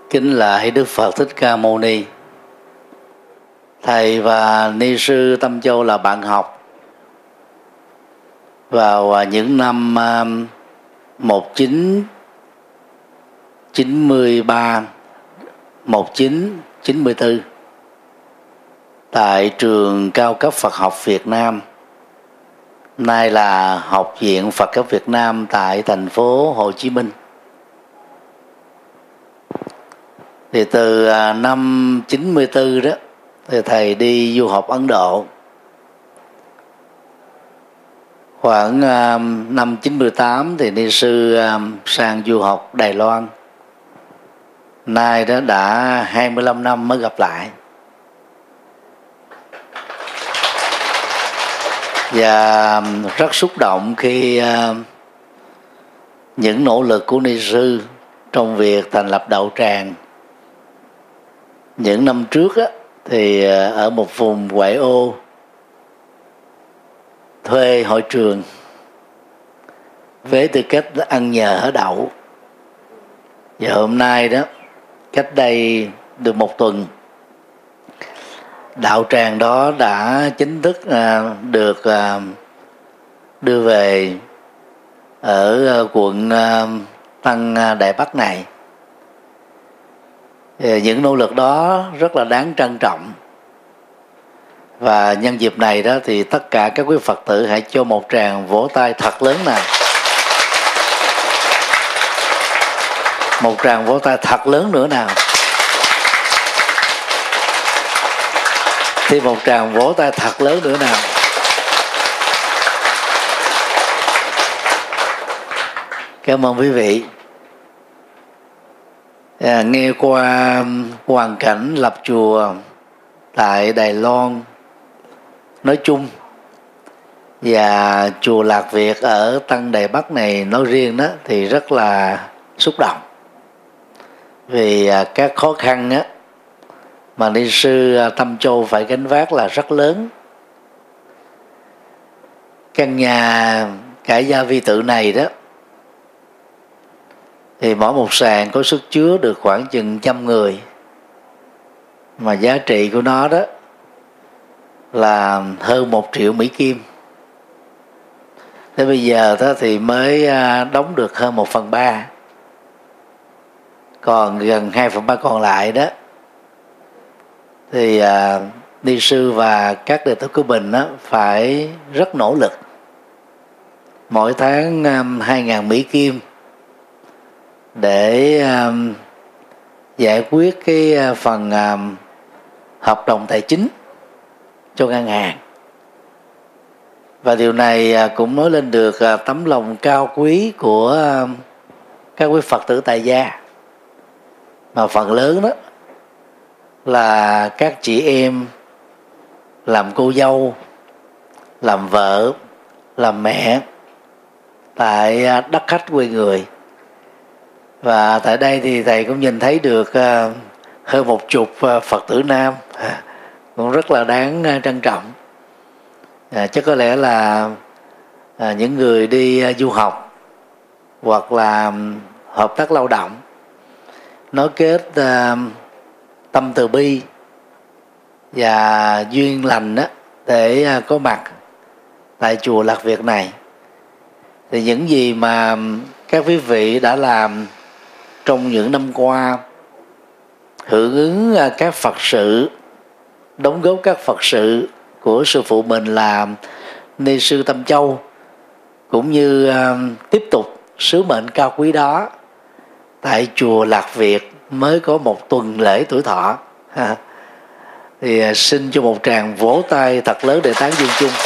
Kính lạy Đức Phật Thích Ca Mâu Ni. Thầy và ni sư Tâm Châu là bạn học vào những năm 1993, 1994 tại trường cao cấp Phật học Việt Nam, nay là Học viện Phật giáo Việt Nam tại thành phố Hồ Chí Minh. Thì từ năm 94 đó thì thầy đi du học Ấn Độ. Khoảng năm 98 thì ni sư sang du học Đài Loan. Nay đó đã 25 năm mới gặp lại. Và rất xúc động khi những nỗ lực của ni sư trong việc thành lập đạo tràng. Những năm trước á, thì ở một vùng ngoại ô thuê hội trường với tư cách ăn nhờ ở đậu. Và hôm nay đó, cách đây được một tuần, đạo tràng đó đã chính thức được đưa về ở quận Tân Đại Bắc này. Những nỗ lực đó rất là đáng trân trọng. Và nhân dịp này đó thì tất cả các quý Phật tử hãy cho một tràng vỗ tay thật lớn nào. Một tràng vỗ tay thật lớn nữa nào. Thì một tràng vỗ tay thật lớn nữa nào. Cảm ơn quý vị. Nghe qua hoàn cảnh lập chùa tại Đài Loan nói chung và chùa Lạc Việt ở Tân Đài Bắc này nói riêng đó thì rất là xúc động. Vì các khó khăn á, mà ni sư Tâm Châu phải gánh vác là rất lớn. Căn nhà cải gia vi tự này đó thì mỗi một sàn có sức chứa được khoảng chừng 100 người, mà giá trị của nó đó là hơn 1 triệu Mỹ Kim. Thế bây giờ đó thì mới đóng được hơn 1/3, còn gần 2/3 còn lại đó thì ni sư và các đệ tử của mình đó phải rất nỗ lực. Mỗi tháng 2.000 Mỹ Kim để giải quyết cái phần hợp đồng tài chính cho ngân hàng. Và điều này cũng nói lên được tấm lòng cao quý của các quý Phật tử tại gia, mà phần lớn đó là các chị em làm cô dâu, làm vợ, làm mẹ tại đất khách quê người. Và tại đây thì thầy cũng nhìn thấy được hơn 10 Phật tử nam, cũng rất là đáng trân trọng. Chắc có lẽ là những người đi du học hoặc là hợp tác lao động nối kết tâm từ bi và duyên lành đó để có mặt tại chùa Lạc Việt này. Thì những gì mà các quý vị đã làm trong những năm qua, hưởng ứng các Phật sự, đóng góp các Phật sự của sư phụ mình là ni sư Tâm Châu, cũng như tiếp tục sứ mệnh cao quý đó tại chùa Lạc Việt mới có 1 tuần lễ tuổi thọ, thì xin cho một tràng vỗ tay thật lớn để tán dương chung.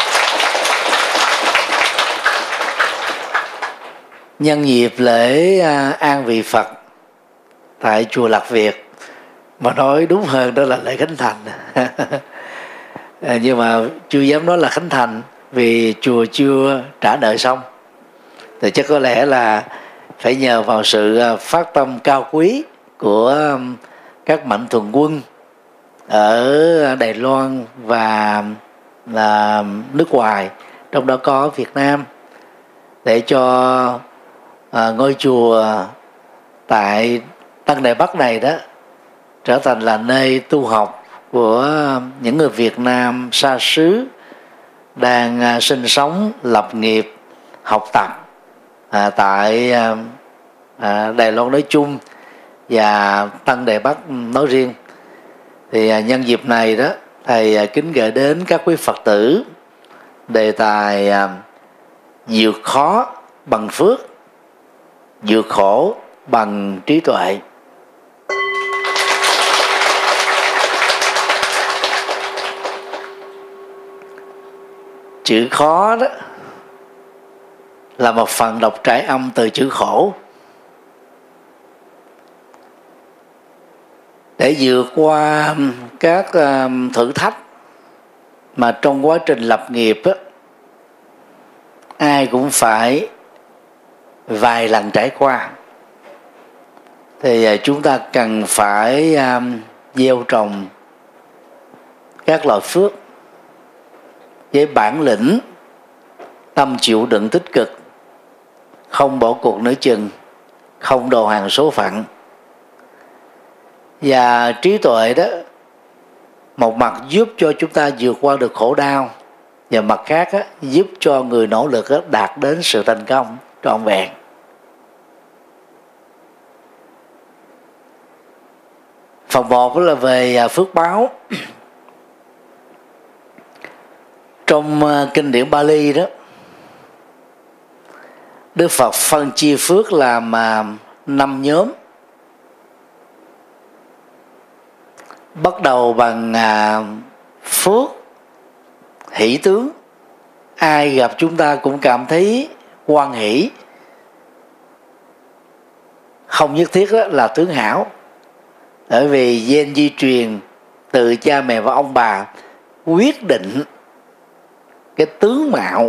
Nhân dịp lễ an vị Phật tại chùa Lạc Việt, mà nói đúng hơn đó là lễ khánh thành. Nhưng mà chưa dám nói là khánh thành vì chùa chưa trả nợ xong, thì chắc có lẽ là phải nhờ vào sự phát tâm cao quý của các mạnh thường quân ở Đài Loan và là nước ngoài, trong đó có Việt Nam, để cho ngôi chùa tại Tân Đài Bắc này đó trở thành là nơi tu học của những người Việt Nam xa xứ đang sinh sống, lập nghiệp, học tập tại Đài Loan nói chung và Tân Đài Bắc nói riêng. Thì nhân dịp này đó, thầy kính gửi đến các quý Phật tử đề tài vượt khó bằng phước, vượt khổ bằng trí tuệ. Chữ khó đó là một phần đọc trải âm từ chữ khổ. Để vượt qua các thử thách mà trong quá trình lập nghiệp á, ai cũng phải vài lần trải qua, thì chúng ta cần phải gieo trồng các loại phước với bản lĩnh, tâm chịu đựng tích cực, không bỏ cuộc nửa chừng, không đầu hàng số phận. Và trí tuệ đó, một mặt giúp cho chúng ta vượt qua được khổ đau, và mặt khác á, giúp cho người nỗ lực á, đạt đến sự thành công trọn vẹn. Phần 1 là về phước báo. Trong kinh điển Bali đó, Đức Phật phân chia phước làm 5 nhóm. Bắt đầu bằng phước hỷ tướng. Ai gặp chúng ta cũng cảm thấy hoan hỷ, không nhất thiết là tướng hảo, bởi vì gen di truyền từ cha mẹ và ông bà quyết định cái tướng mạo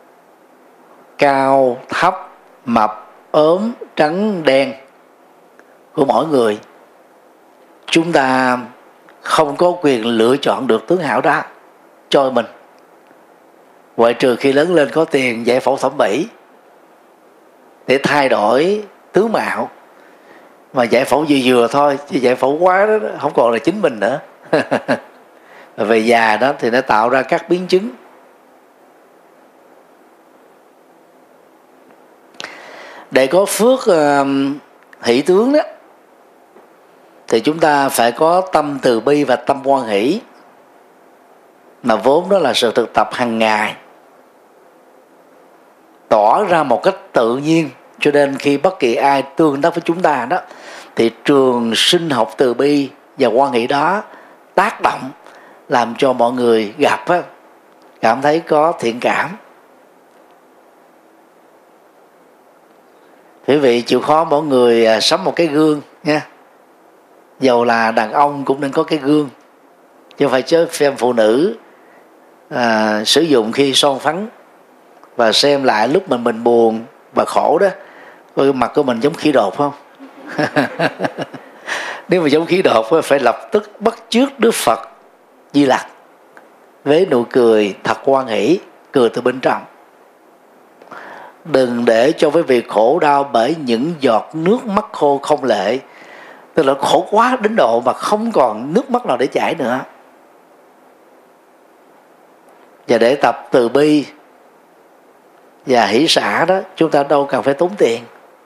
cao, thấp, mập, ốm, trắng, đen của mỗi người. Chúng ta không có quyền lựa chọn được tướng hảo đó cho mình, ngoại trừ khi lớn lên có tiền giải phẫu thẩm mỹ để thay đổi tướng mạo. Mà giải phẫu vừa vừa thôi, chứ giải phẫu quá đó không còn là chính mình nữa. Về già đó thì nó tạo ra các biến chứng. Để có phước hỷ tướng đó, thì chúng ta phải có tâm từ bi và tâm hoan hỷ, mà vốn đó là sự thực tập hàng ngày, tỏ ra một cách tự nhiên. Cho nên khi bất kỳ ai tương tác với chúng ta đó, thì trường sinh học từ bi và hoan hỷ đó tác động làm cho mọi người gặp á, cảm thấy có thiện cảm. Quý vị chịu khó mỗi người sắm một cái gương nha. Dầu là đàn ông cũng nên có cái gương, chứ không phải chứ xem phụ nữ sử dụng khi son phấn, và xem lại lúc mình buồn và khổ đó, coi mặt của mình giống khỉ đột không. Nếu mà giống khí đột phải lập tức bắt chước Đức Phật Di Lặc với nụ cười thật hoan hỷ, cười từ bên trong. Đừng để cho quý vị khổ đau bởi những giọt nước mắt khô không lệ, tức là khổ quá đến độ mà không còn nước mắt nào để chảy nữa. Và để tập từ bi và hỷ xả đó, chúng ta đâu cần phải tốn tiền.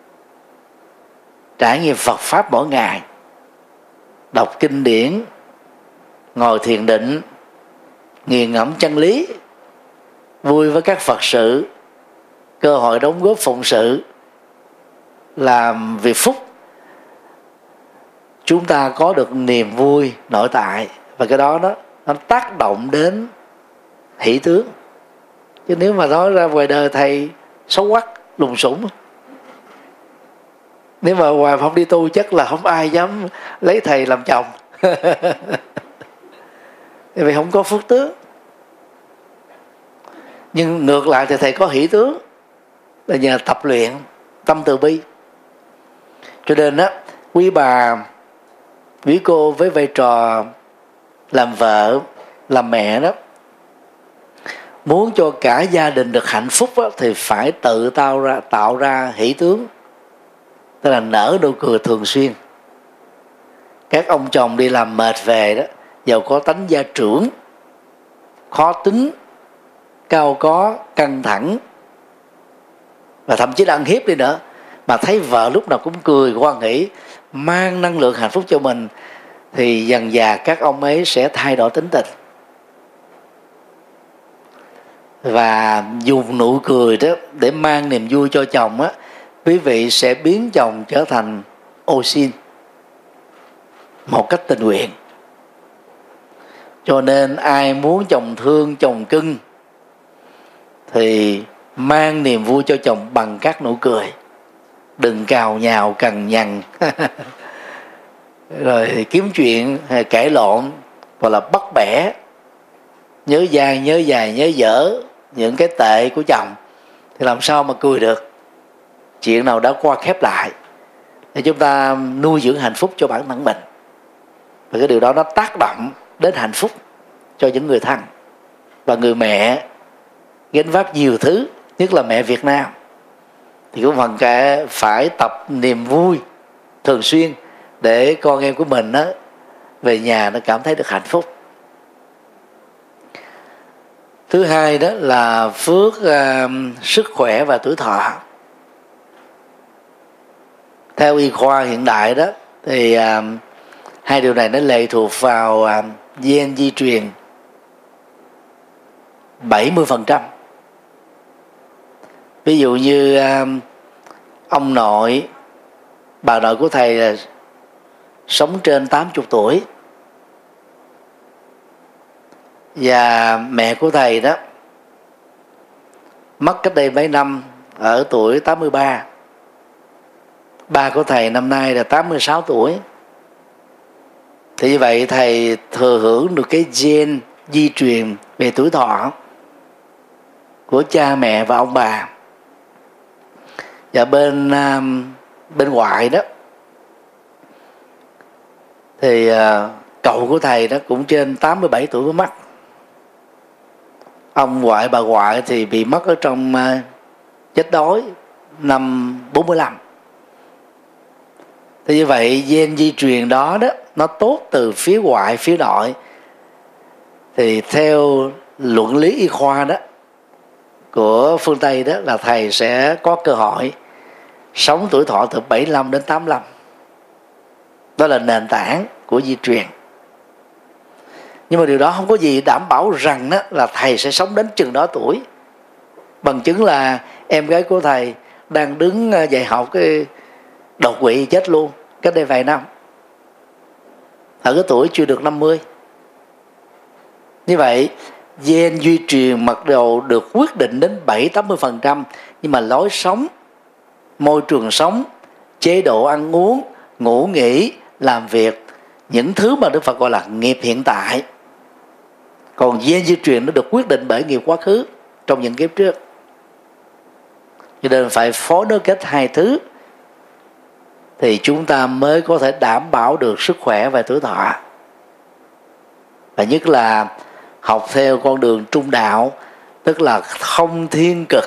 Trải nghiệm Phật Pháp mỗi ngày, đọc kinh điển, ngồi thiền định, nghiền ngẫm chân lý, vui với các Phật sự, cơ hội đóng góp phụng sự, làm việc phúc, chúng ta có được niềm vui nội tại, và cái đó nó tác động đến hỷ tướng. Chứ nếu mà nói ra ngoài đời thầy xấu quắc, lùng sủng, nếu mà ngoài không đi tu chắc là không ai dám lấy thầy làm chồng. Vì không có phước tướng. Nhưng ngược lại thì thầy có hỷ tướng, là nhờ tập luyện tâm từ bi. Cho nên á, quý bà, quý cô với vai trò làm vợ, làm mẹ đó, muốn cho cả gia đình được hạnh phúc đó, thì phải tự tạo ra hỷ tướng, tức là nở nụ cười thường xuyên. các ông chồng đi làm mệt về đó, giàu có tánh gia trưởng, khó tính, cao có, căng thẳng và thậm chí là ăn hiếp đi nữa, mà thấy vợ lúc nào cũng cười hoan hỷ, mang năng lượng hạnh phúc cho mình, thì dần dà các ông ấy sẽ thay đổi tính tình. Và dùng nụ cười đó để mang niềm vui cho chồng á, quý vị sẽ biến chồng trở thành ô sin một cách tình nguyện. Cho nên ai muốn chồng thương, chồng cưng thì mang niềm vui cho chồng bằng các nụ cười, đừng cào nhào cằn nhằn rồi kiếm chuyện hay cãi lộn, hoặc là bắt bẻ, nhớ dai nhớ dài nhớ dở những cái tệ của chồng, thì làm sao mà cười được. Chuyện nào đã qua khép lại, để chúng ta nuôi dưỡng hạnh phúc cho bản thân mình, và cái điều đó nó tác động đến hạnh phúc cho những người thân. Và người mẹ gánh vác nhiều thứ, nhất là mẹ Việt Nam, thì cũng phần cả phải tập niềm vui thường xuyên để con em của mình á, về nhà nó cảm thấy được hạnh phúc. Thứ hai đó là phước sức khỏe và tuổi thọ. Theo y khoa hiện đại đó thì hai điều này nó lệ thuộc vào gen di truyền 70%. Ví dụ như ông nội, bà nội của thầy là sống trên 80 tuổi, và mẹ của thầy đó mất cách đây mấy năm ở tuổi 83. Ba của thầy năm nay là 86 tuổi. Thì như vậy thầy thừa hưởng được cái gen di truyền về tuổi thọ của cha mẹ và ông bà. Và bên ngoại đó thì cậu của thầy đó cũng trên 87 tuổi mới mất. Ông ngoại bà ngoại thì bị mất ở trong chết đói năm 45. Thì như vậy gen di truyền đó nó tốt từ phía ngoại phía nội. Thì theo luận lý y khoa đó của phương Tây đó, là thầy sẽ có cơ hội sống tuổi thọ từ 75 đến 85. Đó là nền tảng của di truyền. Nhưng mà điều đó không có gì đảm bảo rằng đó là thầy sẽ sống đến chừng đó tuổi. Bằng chứng là em gái của thầy đang đứng dạy học cái đột quỵ chết luôn cách đây vài năm, ở cái tuổi chưa được 50. Như vậy gen di truyền mặc dù được quyết định đến 70-80%, nhưng mà lối sống, môi trường sống, chế độ ăn uống, ngủ nghỉ, làm việc, những thứ mà Đức Phật gọi là nghiệp hiện tại. Còn gen di truyền nó được quyết định bởi nghiệp quá khứ trong những kiếp trước. Cho nên phải phối nối kết hai thứ thì chúng ta mới có thể đảm bảo được sức khỏe và tuổi thọ. Và nhất là học theo con đường trung đạo, tức là không thiên cực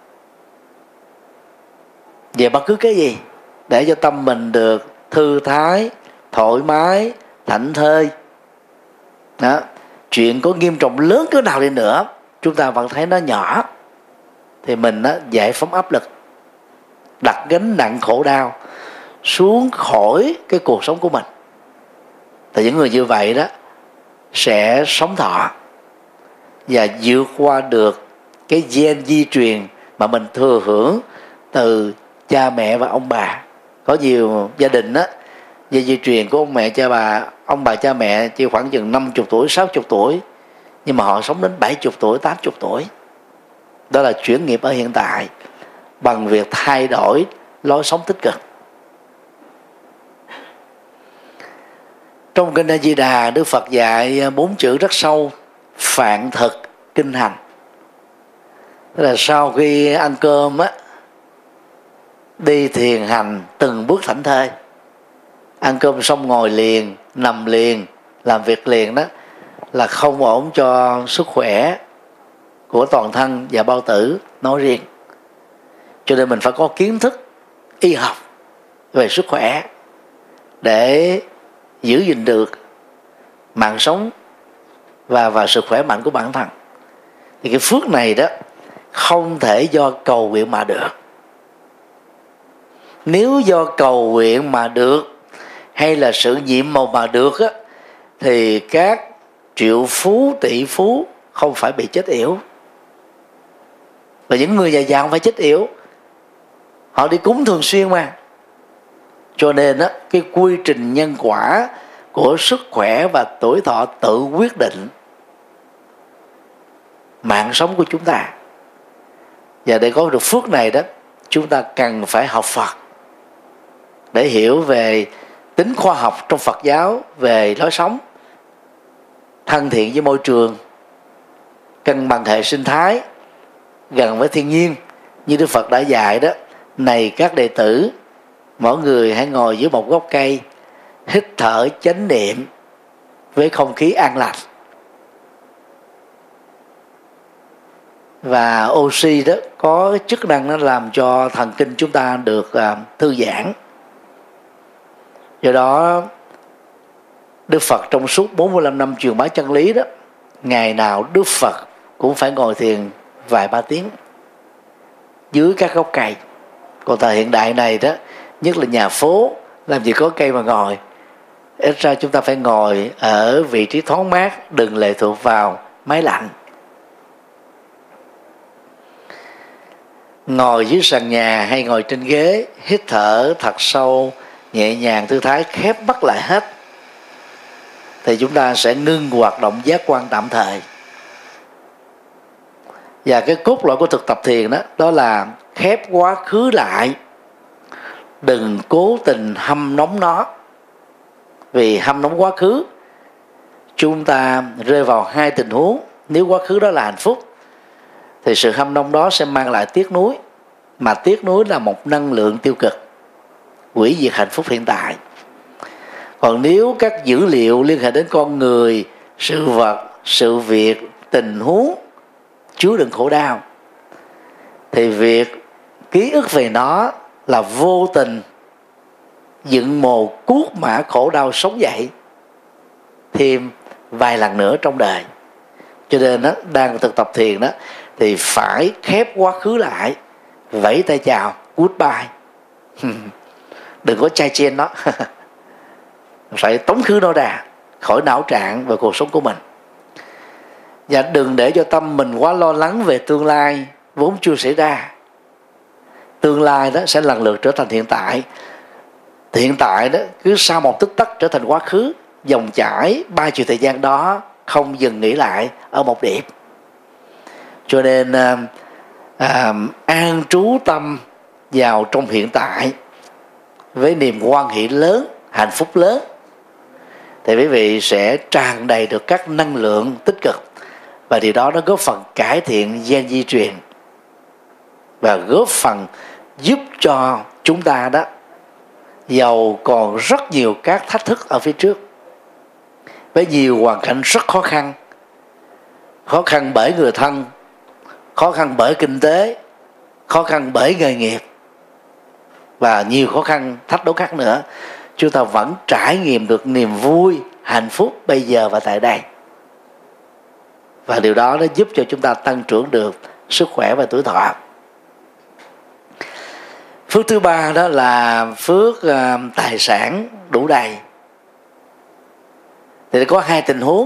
về bất cứ cái gì, để cho tâm mình được thư thái, thoải mái, thảnh thơi. Đó. Chuyện có nghiêm trọng lớn cỡ nào đi nữa, chúng ta vẫn thấy nó nhỏ, thì mình giải phóng áp lực, đặt gánh nặng khổ đau xuống khỏi cái cuộc sống của mình. Thì những người như vậy đó sẽ sống thọ và vượt qua được cái gen di truyền mà mình thừa hưởng từ cha mẹ và ông bà. Có nhiều gia đình á, gen di truyền của ông bà cha mẹ chỉ khoảng chừng 50 tuổi, 60 tuổi, nhưng mà họ sống đến 70 tuổi, 80 tuổi. Đó là chuyển nghiệp ở hiện tại bằng việc thay đổi lối sống tích cực. Trong kinh A Di Đà, Đức Phật dạy 4 chữ rất sâu: phạn thực kinh hành. Tức là sau khi ăn cơm á, đi thiền hành từng bước thảnh thơi. Ăn cơm xong ngồi liền, nằm liền, làm việc liền, đó là không ổn cho sức khỏe của toàn thân và bao tử nói riêng. Cho nên mình phải có kiến thức y học về sức khỏe để giữ gìn được mạng sống và sự khỏe mạnh của bản thân. Thì cái phước này đó không thể do cầu nguyện mà được. Nếu do cầu nguyện mà được hay là sự nhiệm màu mà được á, thì các triệu phú tỷ phú không phải bị chết yểu, và những người giàu giàu không phải chết yểu, họ đi cúng thường xuyên mà. Cho nên á, cái quy trình nhân quả của sức khỏe và tuổi thọ tự quyết định mạng sống của chúng ta. Và để có được phước này đó, chúng ta cần phải học Phật để hiểu về tính khoa học trong Phật giáo về lối sống thân thiện với môi trường, cân bằng hệ sinh thái, gần với thiên nhiên. Như Đức Phật đã dạy đó: này các đệ tử, mỗi người hãy ngồi dưới một gốc cây, hít thở chánh niệm với không khí an lành. Và oxy đó có chức năng nó làm cho thần kinh chúng ta được thư giãn. Do đó Đức Phật trong suốt 45 năm truyền bá chân lý đó, ngày nào Đức Phật cũng phải ngồi thiền vài ba tiếng dưới các gốc cây. Còn thời hiện đại này đó, nhất là nhà phố, làm gì có cây mà ngồi. Ít ra chúng ta phải ngồi ở vị trí thoáng mát, đừng lệ thuộc vào máy lạnh. Ngồi dưới sàn nhà hay ngồi trên ghế, hít thở thật sâu, nhẹ nhàng thư thái, khép mắt lại hết, thì chúng ta sẽ ngưng hoạt động giác quan tạm thời. Và cái cốt lõi của thực tập thiền đó, đó là khép quá khứ lại, đừng cố tình hâm nóng nó. Vì hâm nóng quá khứ, chúng ta rơi vào hai tình huống. Nếu quá khứ đó là hạnh phúc thì sự hâm nóng đó sẽ mang lại tiếc nuối, mà tiếc nuối là một năng lượng tiêu cực, hủy diệt hạnh phúc hiện tại. Còn nếu các dữ liệu liên hệ đến con người, sự vật, sự việc, tình huống chứa đựng khổ đau, thì việc ký ức về nó là vô tình dựng mồ cuốc mã khổ đau sống dậy thêm vài lần nữa trong đời. Cho nên đó, đang thực tập thiền đó, thì phải khép quá khứ lại, vẫy tay chào, goodbye. Đừng có chai chen nó. Phải tống khứ nó ra khỏi não trạng về cuộc sống của mình. Và đừng để cho tâm mình quá lo lắng về tương lai vốn chưa xảy ra. Tương lai đó sẽ lần lượt trở thành hiện tại. Hiện tại đó cứ sau một tích tắc trở thành quá khứ. Dòng chảy 3 chiều thời gian đó không dừng nghỉ lại ở một điểm. Cho nên an trú tâm vào trong hiện tại với niềm hoan hỷ lớn, hạnh phúc lớn, thì quý vị sẽ tràn đầy được các năng lượng tích cực. Và điều đó nó góp phần cải thiện gen di truyền và góp phần giúp cho chúng ta đó, dầu còn rất nhiều các thách thức ở phía trước, với nhiều hoàn cảnh rất khó khăn. Khó khăn bởi người thân, khó khăn bởi kinh tế, khó khăn bởi nghề nghiệp, và nhiều khó khăn thách đố khác nữa, chúng ta vẫn trải nghiệm được niềm vui, hạnh phúc bây giờ và tại đây. Và điều đó nó giúp cho chúng ta tăng trưởng được sức khỏe và tuổi thọ. Phước thứ ba đó là phước tài sản đủ đầy. Thì có hai tình huống.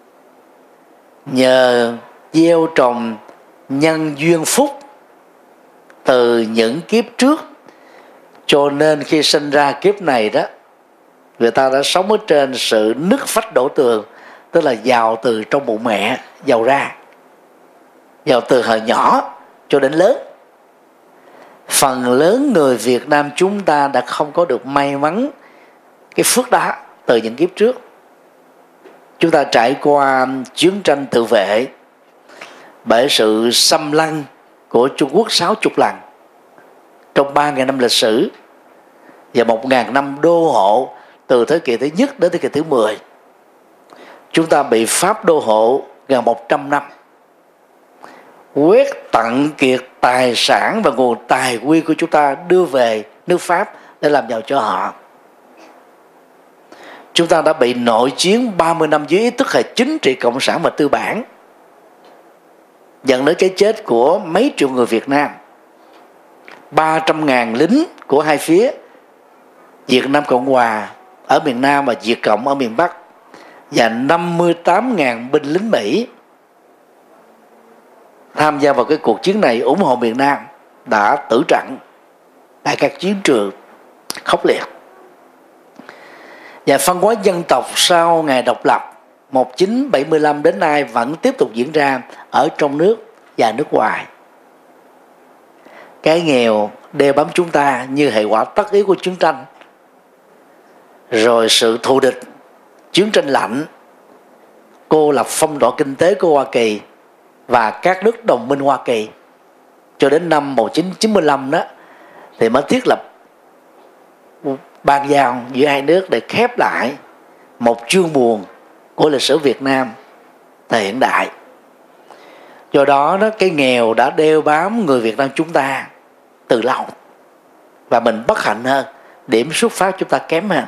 Nhờ gieo trồng nhân duyên phúc từ những kiếp trước, cho nên khi sinh ra kiếp này đó, người ta đã sống ở trên sự nứt vách đổ tường, tức là giàu từ trong bụng mẹ giàu ra, giàu từ hồi nhỏ cho đến lớn. Phần lớn người Việt Nam chúng ta đã không có được may mắn cái phước đó từ những kiếp trước. Chúng ta trải qua chiến tranh tự vệ bởi sự xâm lăng của Trung Quốc 60 lần trong 3.000 năm lịch sử và 1.000 năm đô hộ từ thế kỷ thứ nhất đến thế kỷ thứ 10. Chúng ta bị Pháp đô hộ gần 100 năm, quét tận kiệt tài sản và nguồn tài nguyên của chúng ta đưa về nước Pháp để làm giàu cho họ. chúng ta đã bị nội chiến 30 năm dưới ý thức hệ chính trị cộng sản và tư bản, dẫn đến cái chết của mấy triệu người Việt Nam, 300.000 lính của hai phía, Việt Nam Cộng Hòa ở miền Nam và Việt Cộng ở miền Bắc, và 58.000 binh lính Mỹ tham gia vào cái cuộc chiến này ủng hộ miền Nam đã tử trận tại các chiến trường khốc liệt. Và phân hóa dân tộc sau ngày độc lập 1975 đến nay vẫn tiếp tục diễn ra ở trong nước và nước ngoài. Cái nghèo đeo bám chúng ta như hệ quả tất yếu của chiến tranh, rồi sự thù địch, chiến tranh lạnh, cô lập phong tỏa kinh tế của Hoa Kỳ và các nước đồng minh Hoa Kỳ cho đến năm 1995 đó thì mới thiết lập ban giao giữa hai nước để khép lại một chương buồn của lịch sử Việt Nam thời hiện đại. Do đó cái nghèo đã đeo bám người Việt Nam chúng ta từ lâu, và mình bất hạnh hơn, điểm xuất phát chúng ta kém hơn.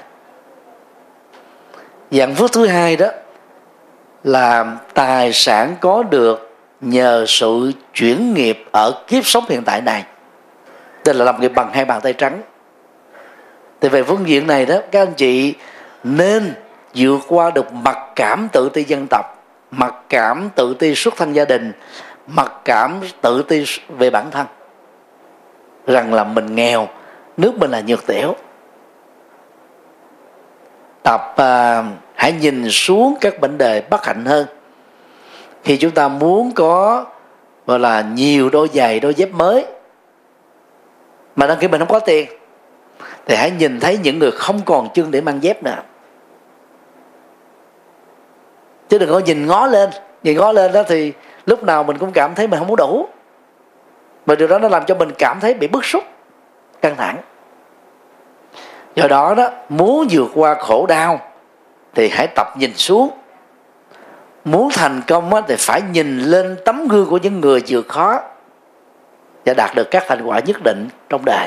Dạng phước thứ hai đó là tài sản có được nhờ sự chuyển nghiệp ở kiếp sống hiện tại này, tức là làm nghiệp bằng hai bàn tay trắng. Thì về phương diện này đó, các anh chị nên vượt qua được mặc cảm tự ti dân tộc, mặc cảm tự ti xuất thân gia đình, mặc cảm tự ti về bản thân, rằng là mình nghèo, nước mình là nhược tiểu. Hãy nhìn xuống các vấn đề bất hạnh hơn. Khi chúng ta muốn có gọi là nhiều đôi giày, đôi dép mới, mà đăng ký mình không có tiền, thì hãy nhìn thấy những người không còn chân để mang dép nữa, chứ đừng có nhìn ngó lên. Nhìn ngó lên đó thì lúc nào mình cũng cảm thấy mình không có đủ, và điều đó nó làm cho mình cảm thấy bị bức xúc, căng thẳng. Do đó muốn vượt qua khổ đau thì hãy tập nhìn xuống. Muốn thành công thì phải nhìn lên tấm gương của những người vượt khó và đạt được các thành quả nhất định trong đời.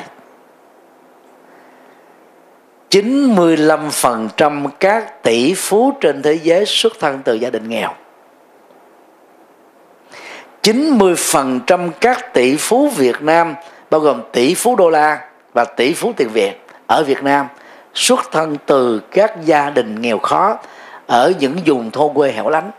95% các tỷ phú trên thế giới xuất thân từ gia đình nghèo. 90% các tỷ phú Việt Nam, bao gồm tỷ phú đô la và tỷ phú tiền Việt ở Việt Nam, xuất thân từ các gia đình nghèo khó ở những vùng thôn quê hẻo lánh.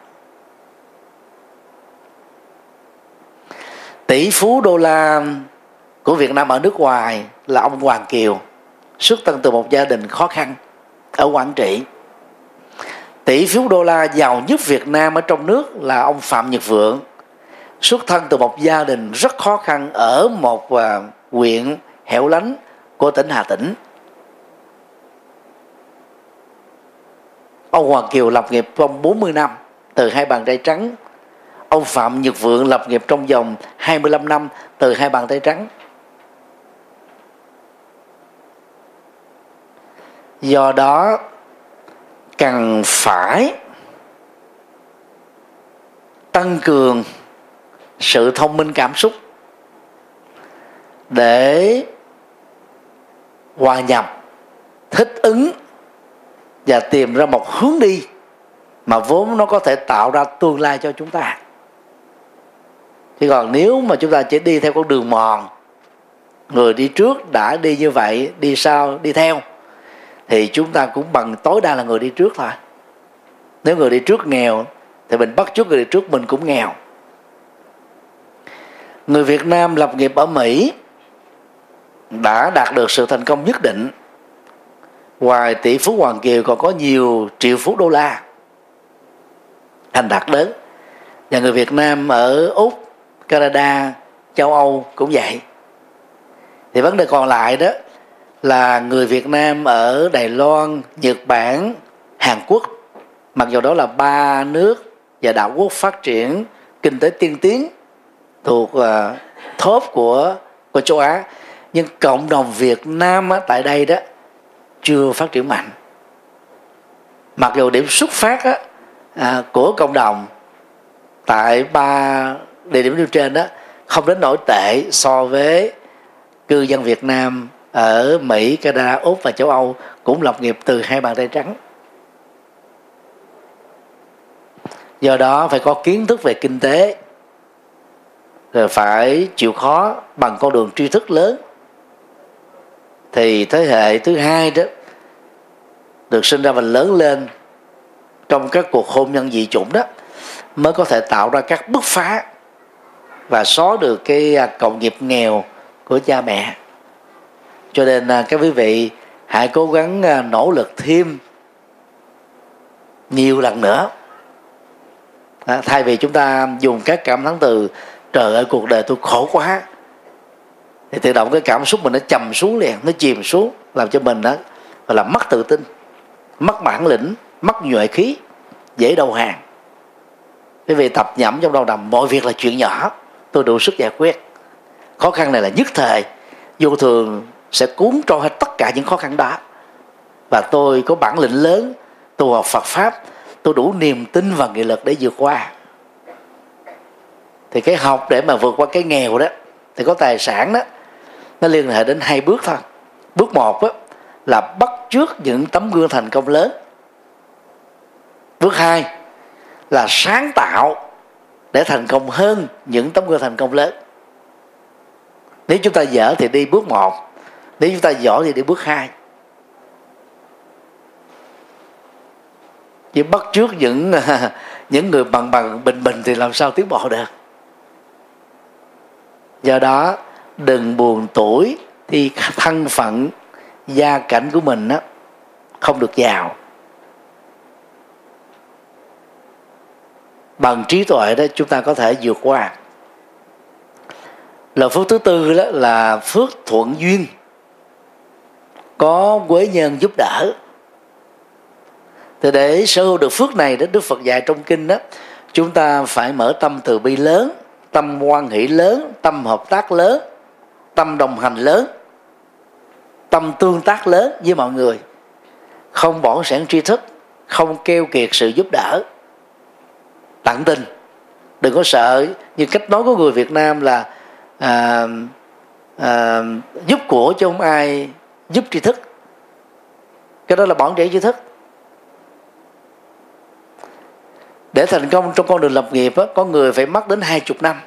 Tỷ phú đô la của Việt Nam ở nước ngoài là ông Hoàng Kiều, xuất thân từ một gia đình khó khăn ở Quảng Trị. Tỷ phú đô la giàu nhất Việt Nam ở trong nước là ông Phạm Nhật Vượng, xuất thân từ một gia đình rất khó khăn ở một huyện hẻo lánh của tỉnh Hà Tĩnh. Ông Hoàng Kiều lập nghiệp trong 40 năm từ hai bàn tay trắng. Ông Phạm Nhật Vượng lập nghiệp trong vòng 25 năm từ hai bàn tay trắng. Do đó cần phải tăng cường sự thông minh cảm xúc để hòa nhập, thích ứng và tìm ra một hướng đi mà vốn nó có thể tạo ra tương lai cho chúng ta. Chứ còn nếu mà chúng ta chỉ đi theo con đường mòn, người đi trước đã đi như vậy, đi sau đi theo, thì chúng ta cũng bằng tối đa là người đi trước thôi. Nếu người đi trước nghèo thì mình bắt chước người đi trước mình cũng nghèo. Người Việt Nam lập nghiệp ở Mỹ đã đạt được sự thành công nhất định. Ngoài tỷ phú Hoàng Kiều còn có nhiều triệu phú đô la thành đạt lớn. Và người Việt Nam ở Úc, Canada, châu Âu cũng vậy. Thì vấn đề còn lại đó là người Việt Nam ở Đài Loan, Nhật Bản, Hàn Quốc, mặc dù đó là ba nước và đảo quốc phát triển kinh tế tiên tiến thuộc top của châu Á, nhưng cộng đồng Việt Nam tại đây đó chưa phát triển mạnh. Mặc dù điểm xuất phát của cộng đồng tại ba địa điểm nêu trên đó không đến nổi tệ so với cư dân Việt Nam ở Mỹ, Canada, Úc và châu Âu cũng lập nghiệp từ hai bàn tay trắng. Do đó phải có kiến thức về kinh tế, rồi phải chịu khó bằng con đường tri thức lớn, thì thế hệ thứ hai đó được sinh ra và lớn lên trong các cuộc hôn nhân dị chủng đó mới có thể tạo ra các bứt phá và xóa được cái cộng nghiệp nghèo của cha mẹ. Cho nên các quý vị hãy cố gắng nỗ lực thêm nhiều lần nữa, thay vì chúng ta dùng các cảm thán từ trời ơi cuộc đời tôi khổ quá, thì tự động cái cảm xúc mình nó trầm xuống liền, nó chìm xuống, làm cho mình đó gọi là mất tự tin, mất bản lĩnh, mất nhuệ khí, dễ đầu hàng. Bởi vì tập nhẩm trong đầu đầm mọi việc là chuyện nhỏ, tôi đủ sức giải quyết. Khó khăn này là nhất thời, vô thường sẽ cuốn trôi hết tất cả những khó khăn đó. Và tôi có bản lĩnh lớn, tu học Phật Pháp, tôi đủ niềm tin và nghị lực để vượt qua. Thì cái học để mà vượt qua cái nghèo đó, thì có tài sản đó, nó liên hệ đến hai bước thôi. Bước một đó, là bắt chước những tấm gương thành công lớn. Bước hai là sáng tạo để thành công hơn những tấm gương thành công lớn. Nếu chúng ta dở thì đi bước một, nếu chúng ta giỏi thì đi bước hai. Chỉ bắt chước những người bằng bình bình thì làm sao tiến bộ được. Do đó đừng buồn tuổi thì thân phận gia cảnh của mình đó không được giàu. Bằng trí tuệ đó chúng ta có thể vượt qua. Lợi phước thứ tư đó là phước thuận duyên, có quế nhân giúp đỡ. Thì để sở hữu được phước này đó, Đức Phật dạy trong kinh đó, chúng ta phải mở tâm từ bi lớn, tâm hoan hỷ lớn, tâm hợp tác lớn, tâm đồng hành lớn, tâm tương tác lớn với mọi người, không bỏng sẻn tri thức, không keo kiệt sự giúp đỡ, tận tình. Đừng có sợ như cách nói của người Việt Nam là giúp của chứ không ai giúp tri thức. Cái đó là bỏng rễ tri thức. Để thành công trong con đường lập nghiệp đó, có người phải mất đến 20 năm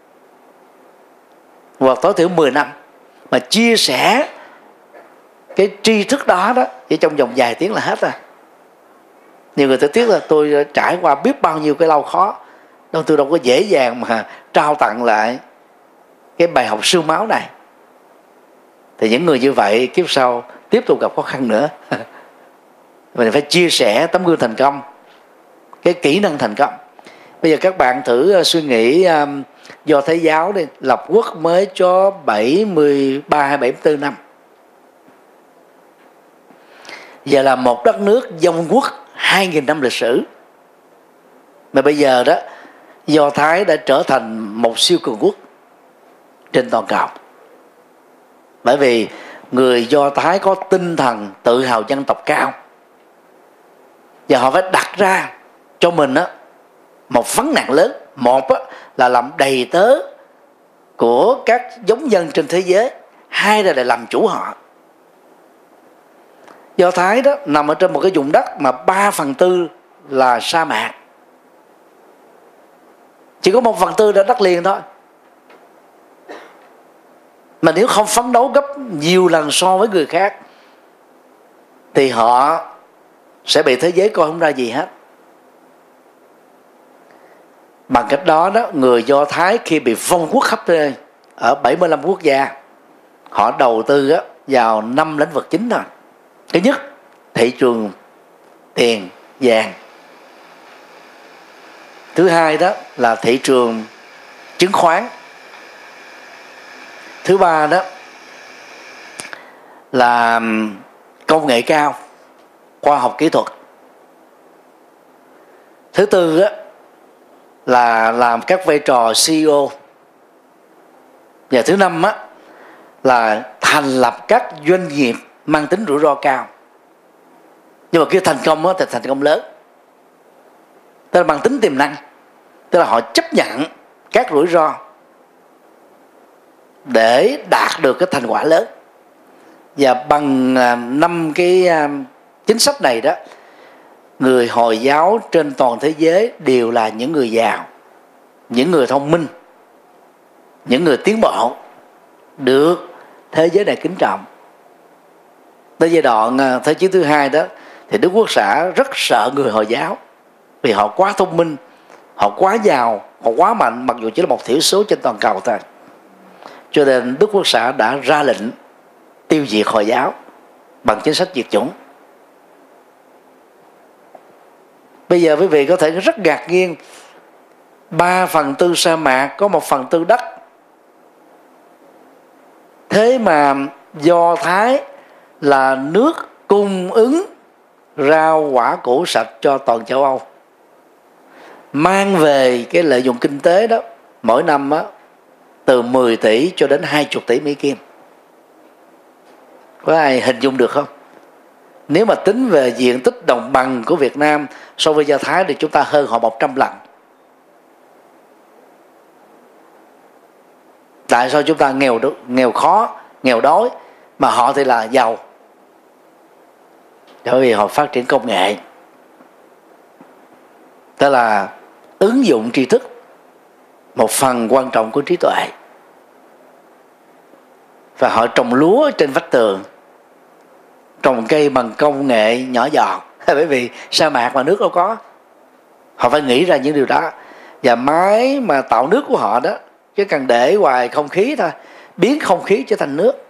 hoặc tối thiểu 10 năm mà chia sẻ cái tri thức đó chỉ trong vòng vài tiếng là hết rồi. Nhiều người ta tiếc là tôi trải qua biết bao nhiêu cái đau khó, đâu tôi đâu có dễ dàng mà trao tặng lại cái bài học xương máu này. Thì những người như vậy kiếp sau tiếp tục gặp khó khăn nữa. Mình phải chia sẻ tấm gương thành công, cái kỹ năng thành công. Bây giờ các bạn thử suy nghĩ do Thế giáo đi, lập quốc mới cho 73 hay 74 năm. Giờ là một đất nước vong quốc 2.000 năm lịch sử. Mà bây giờ đó Do Thái đã trở thành một siêu cường quốc trên toàn cầu. Bởi vì người Do Thái có tinh thần tự hào dân tộc cao, và họ phải đặt ra cho mình một vấn nạn lớn. Một là làm đầy tớ của các giống dân trên thế giới, hai là để làm chủ họ. Do Thái đó nằm ở trên một cái vùng đất mà 3/4 là sa mạc, chỉ có 1/4 là đất liền thôi. Mà nếu không phấn đấu gấp nhiều lần so với người khác thì họ sẽ bị thế giới coi không ra gì hết. Bằng cách đó, người Do Thái khi bị vong quốc khắp nơi ở 75 quốc gia, họ đầu tư vào 5 lĩnh vực chính thôi. Thứ nhất, thị trường tiền vàng. Thứ hai đó là thị trường chứng khoán. Thứ ba đó là công nghệ cao, khoa học kỹ thuật. Thứ tư là làm các vai trò CEO. Và thứ năm là thành lập các doanh nghiệp mang tính rủi ro cao. Nhưng mà khi thành công thì thành công lớn, tức là bằng tính tiềm năng, tức là họ chấp nhận các rủi ro để đạt được cái thành quả lớn. Và bằng 5 cái chính sách này đó, người Hồi giáo trên toàn thế giới đều là những người giàu, những người thông minh, những người tiến bộ, được thế giới này kính trọng. Tới giai đoạn Thế chiến thứ hai đó thì Đức Quốc xã rất sợ người Hồi giáo, vì họ quá thông minh, họ quá giàu, họ quá mạnh, mặc dù chỉ là một thiểu số trên toàn cầu thôi. Cho nên Đức Quốc xã đã ra lệnh tiêu diệt Hồi giáo bằng chính sách diệt chủng. Bây giờ quý vị có thể rất ngạc nhiên, 3/4 sa mạc có 1/4 đất. Thế mà Do Thái là nước cung ứng rau quả củ sạch cho toàn châu Âu, mang về cái lợi dụng kinh tế đó mỗi năm đó, từ 10 tỷ cho đến 20 tỷ Mỹ Kim. Có ai hình dung được không? Nếu mà tính về diện tích đồng bằng của Việt Nam so với Do Thái thì chúng ta hơn họ 100 lần. Tại sao chúng ta nghèo khó, nghèo đói, mà họ thì là giàu? Bởi vì họ phát triển công nghệ, tức là ứng dụng tri thức, một phần quan trọng của trí tuệ. Và họ trồng lúa trên vách tường, trồng cây bằng công nghệ nhỏ giọt, bởi vì sa mạc mà nước đâu có. Họ phải nghĩ ra những điều đó. Và máy mà tạo nước của họ đó chứ cần để ngoài không khí thôi, biến không khí trở thành nước.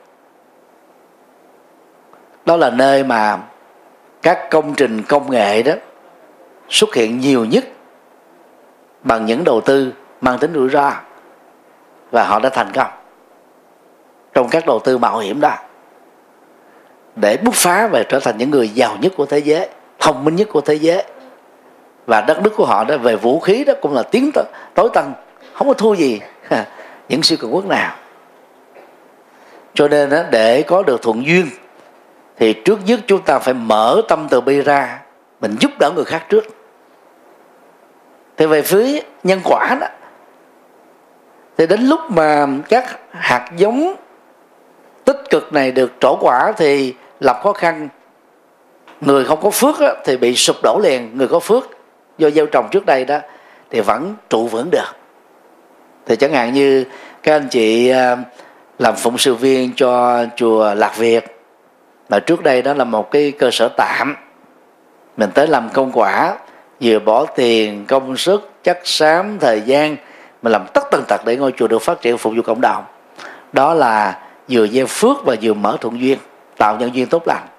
Đó là nơi mà các công trình công nghệ đó xuất hiện nhiều nhất bằng những đầu tư mang tính rủi ro, và họ đã thành công trong các đầu tư mạo hiểm đó để bứt phá về trở thành những người giàu nhất của thế giới, thông minh nhất của thế giới. Và đất nước của họ đó về vũ khí đó cũng là tiến tối tân, không có thua gì những siêu cường quốc nào. Cho nên đó, để có được thuận duyên thì trước nhất chúng ta phải mở tâm từ bi ra, mình giúp đỡ người khác trước. Thì về phía nhân quả đó, thì đến lúc mà các hạt giống tích cực này được trổ quả thì lập khó khăn. Người không có phước đó, thì bị sụp đổ liền. Người có phước do gieo trồng trước đây đó thì vẫn trụ vững được. Thì chẳng hạn như các anh chị làm phụng sự viên cho chùa Lạc Việt, mà trước đây đó là một cái cơ sở tạm, mình tới làm công quả, vừa bỏ tiền, công sức, chất xám, thời gian, mình làm tất tần tật để ngôi chùa được phát triển phục vụ cộng đồng. Đó là vừa gieo phước và vừa mở thuận duyên, tạo nhân duyên tốt lành.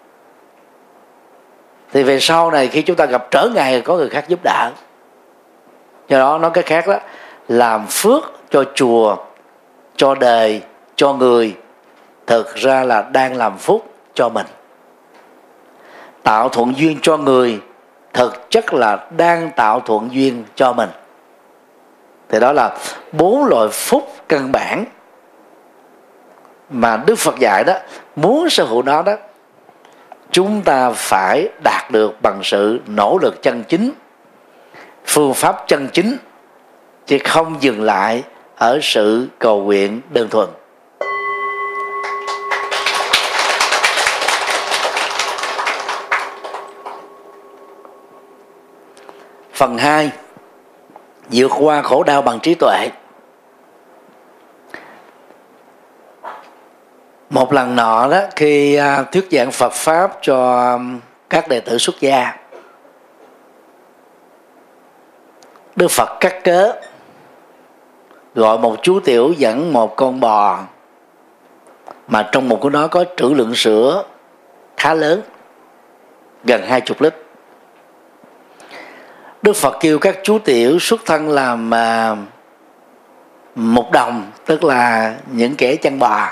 Thì về sau này khi chúng ta gặp trở ngại có người khác giúp đỡ. Do đó nói cái khác đó, làm phước cho chùa, cho đời, cho người, thực ra là đang làm phúc cho mình. Tạo thuận duyên cho người, thực chất là đang tạo thuận duyên cho mình. Thì đó là 4 loại phúc căn bản mà Đức Phật dạy đó. Muốn sở hữu đó đó, chúng ta phải đạt được bằng sự nỗ lực chân chính, phương pháp chân chính, chứ không dừng lại ở sự cầu nguyện đơn thuần. Phần 2, vượt qua khổ đau bằng trí tuệ. Một lần nọ đó, khi thuyết giảng Phật Pháp cho các đệ tử xuất gia, Đức Phật cắt cớ gọi một chú tiểu dẫn một con bò, mà trong một của nó có trữ lượng sữa khá lớn, gần 20 lít. Đức Phật kêu các chú tiểu xuất thân làm một đồng, tức là những kẻ chăn bò,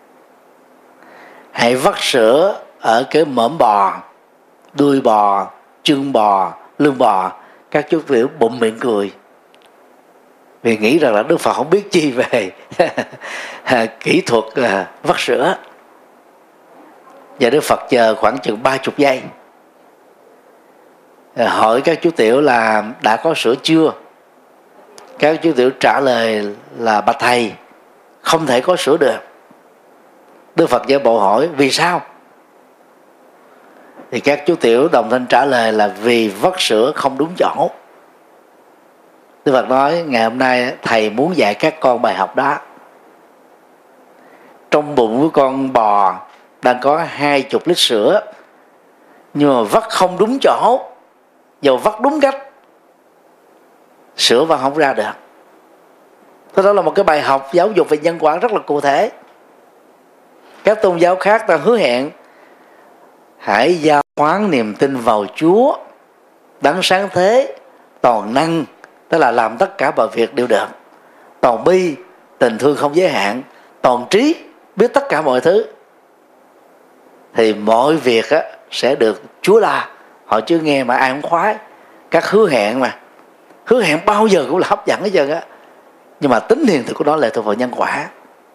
hãy vắt sữa ở cái mõm bò, đuôi bò, chân bò, lưng bò. Các chú tiểu bụng miệng cười, vì nghĩ rằng là Đức Phật không biết chi về kỹ thuật vắt sữa. Và Đức Phật chờ khoảng chừng 30 giây, hỏi các chú tiểu là đã có sữa chưa. Các chú tiểu trả lời là bạch thầy, không thể có sữa được. Đức Phật giả bộ hỏi vì sao? Thì các chú tiểu đồng thanh trả lời là vì vắt sữa không đúng chỗ. Đức Phật nói ngày hôm nay thầy muốn dạy các con bài học đó. Trong bụng của con bò đang có 20 lít sữa, nhưng mà vắt không đúng chỗ, dù vắt đúng cách sữa vẫn không ra được. Đó là một cái bài học giáo dục về nhân quả rất là cụ thể. Các tôn giáo khác ta hứa hẹn hãy giao khoán niềm tin vào Chúa đấng sáng thế, toàn năng, tức là làm tất cả mọi việc đều được, toàn bi, tình thương không giới hạn, toàn trí, biết tất cả mọi thứ, thì mọi việc á, sẽ được Chúa la. Họ chưa nghe mà ai cũng khoái. Các hứa hẹn mà, hứa hẹn bao giờ cũng là hấp dẫn hết trơn á. Nhưng mà tính hiện thực của nó lệ thuộc vào nhân quả.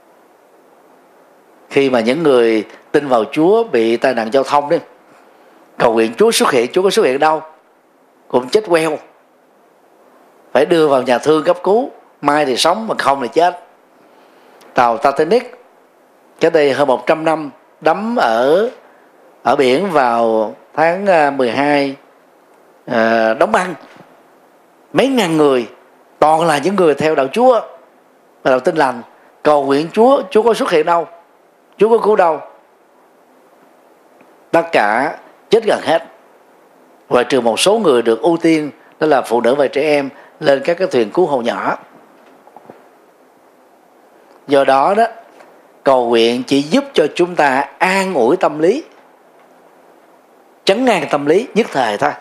Khi mà những người tin vào Chúa bị tai nạn giao thông đi, cầu nguyện Chúa xuất hiện, Chúa có xuất hiện đâu, cũng chết queo, phải đưa vào nhà thương cấp cứu, mai thì sống mà không thì chết. Tàu Titanic cách đây hơn 100 năm đắm ở biển vào tháng 12, đóng băng, mấy ngàn người, toàn là những người theo đạo Chúa và đạo Tin Lành, cầu nguyện Chúa, Chúa có xuất hiện đâu, Chúa có cứu đâu, tất cả chết gần hết, và trừ một số người được ưu tiên, đó là phụ nữ và trẻ em, lên các cái thuyền cứu hộ nhỏ. Do đó đó, cầu nguyện chỉ giúp cho chúng ta an ủi tâm lý, trấn an tâm lý nhất thời thôi.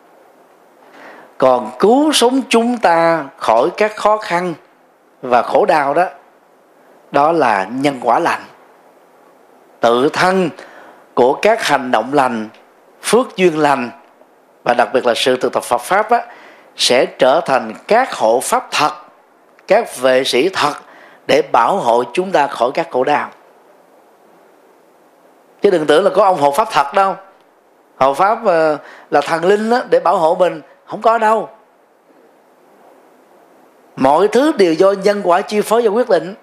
Còn cứu sống chúng ta khỏi các khó khăn và khổ đau đó, đó là nhân quả lành. Tự thân của các hành động lành, phước duyên lành, và đặc biệt là sự thực tập Phật Pháp á, sẽ trở thành các hộ pháp thật, các vệ sĩ thật để bảo hộ chúng ta khỏi các khổ đau. Chứ đừng tưởng là có ông hộ pháp thật đâu. Hộ pháp là thần linh đó, để bảo hộ mình, không có đâu. Mọi thứ đều do nhân quả chi phối và quyết định.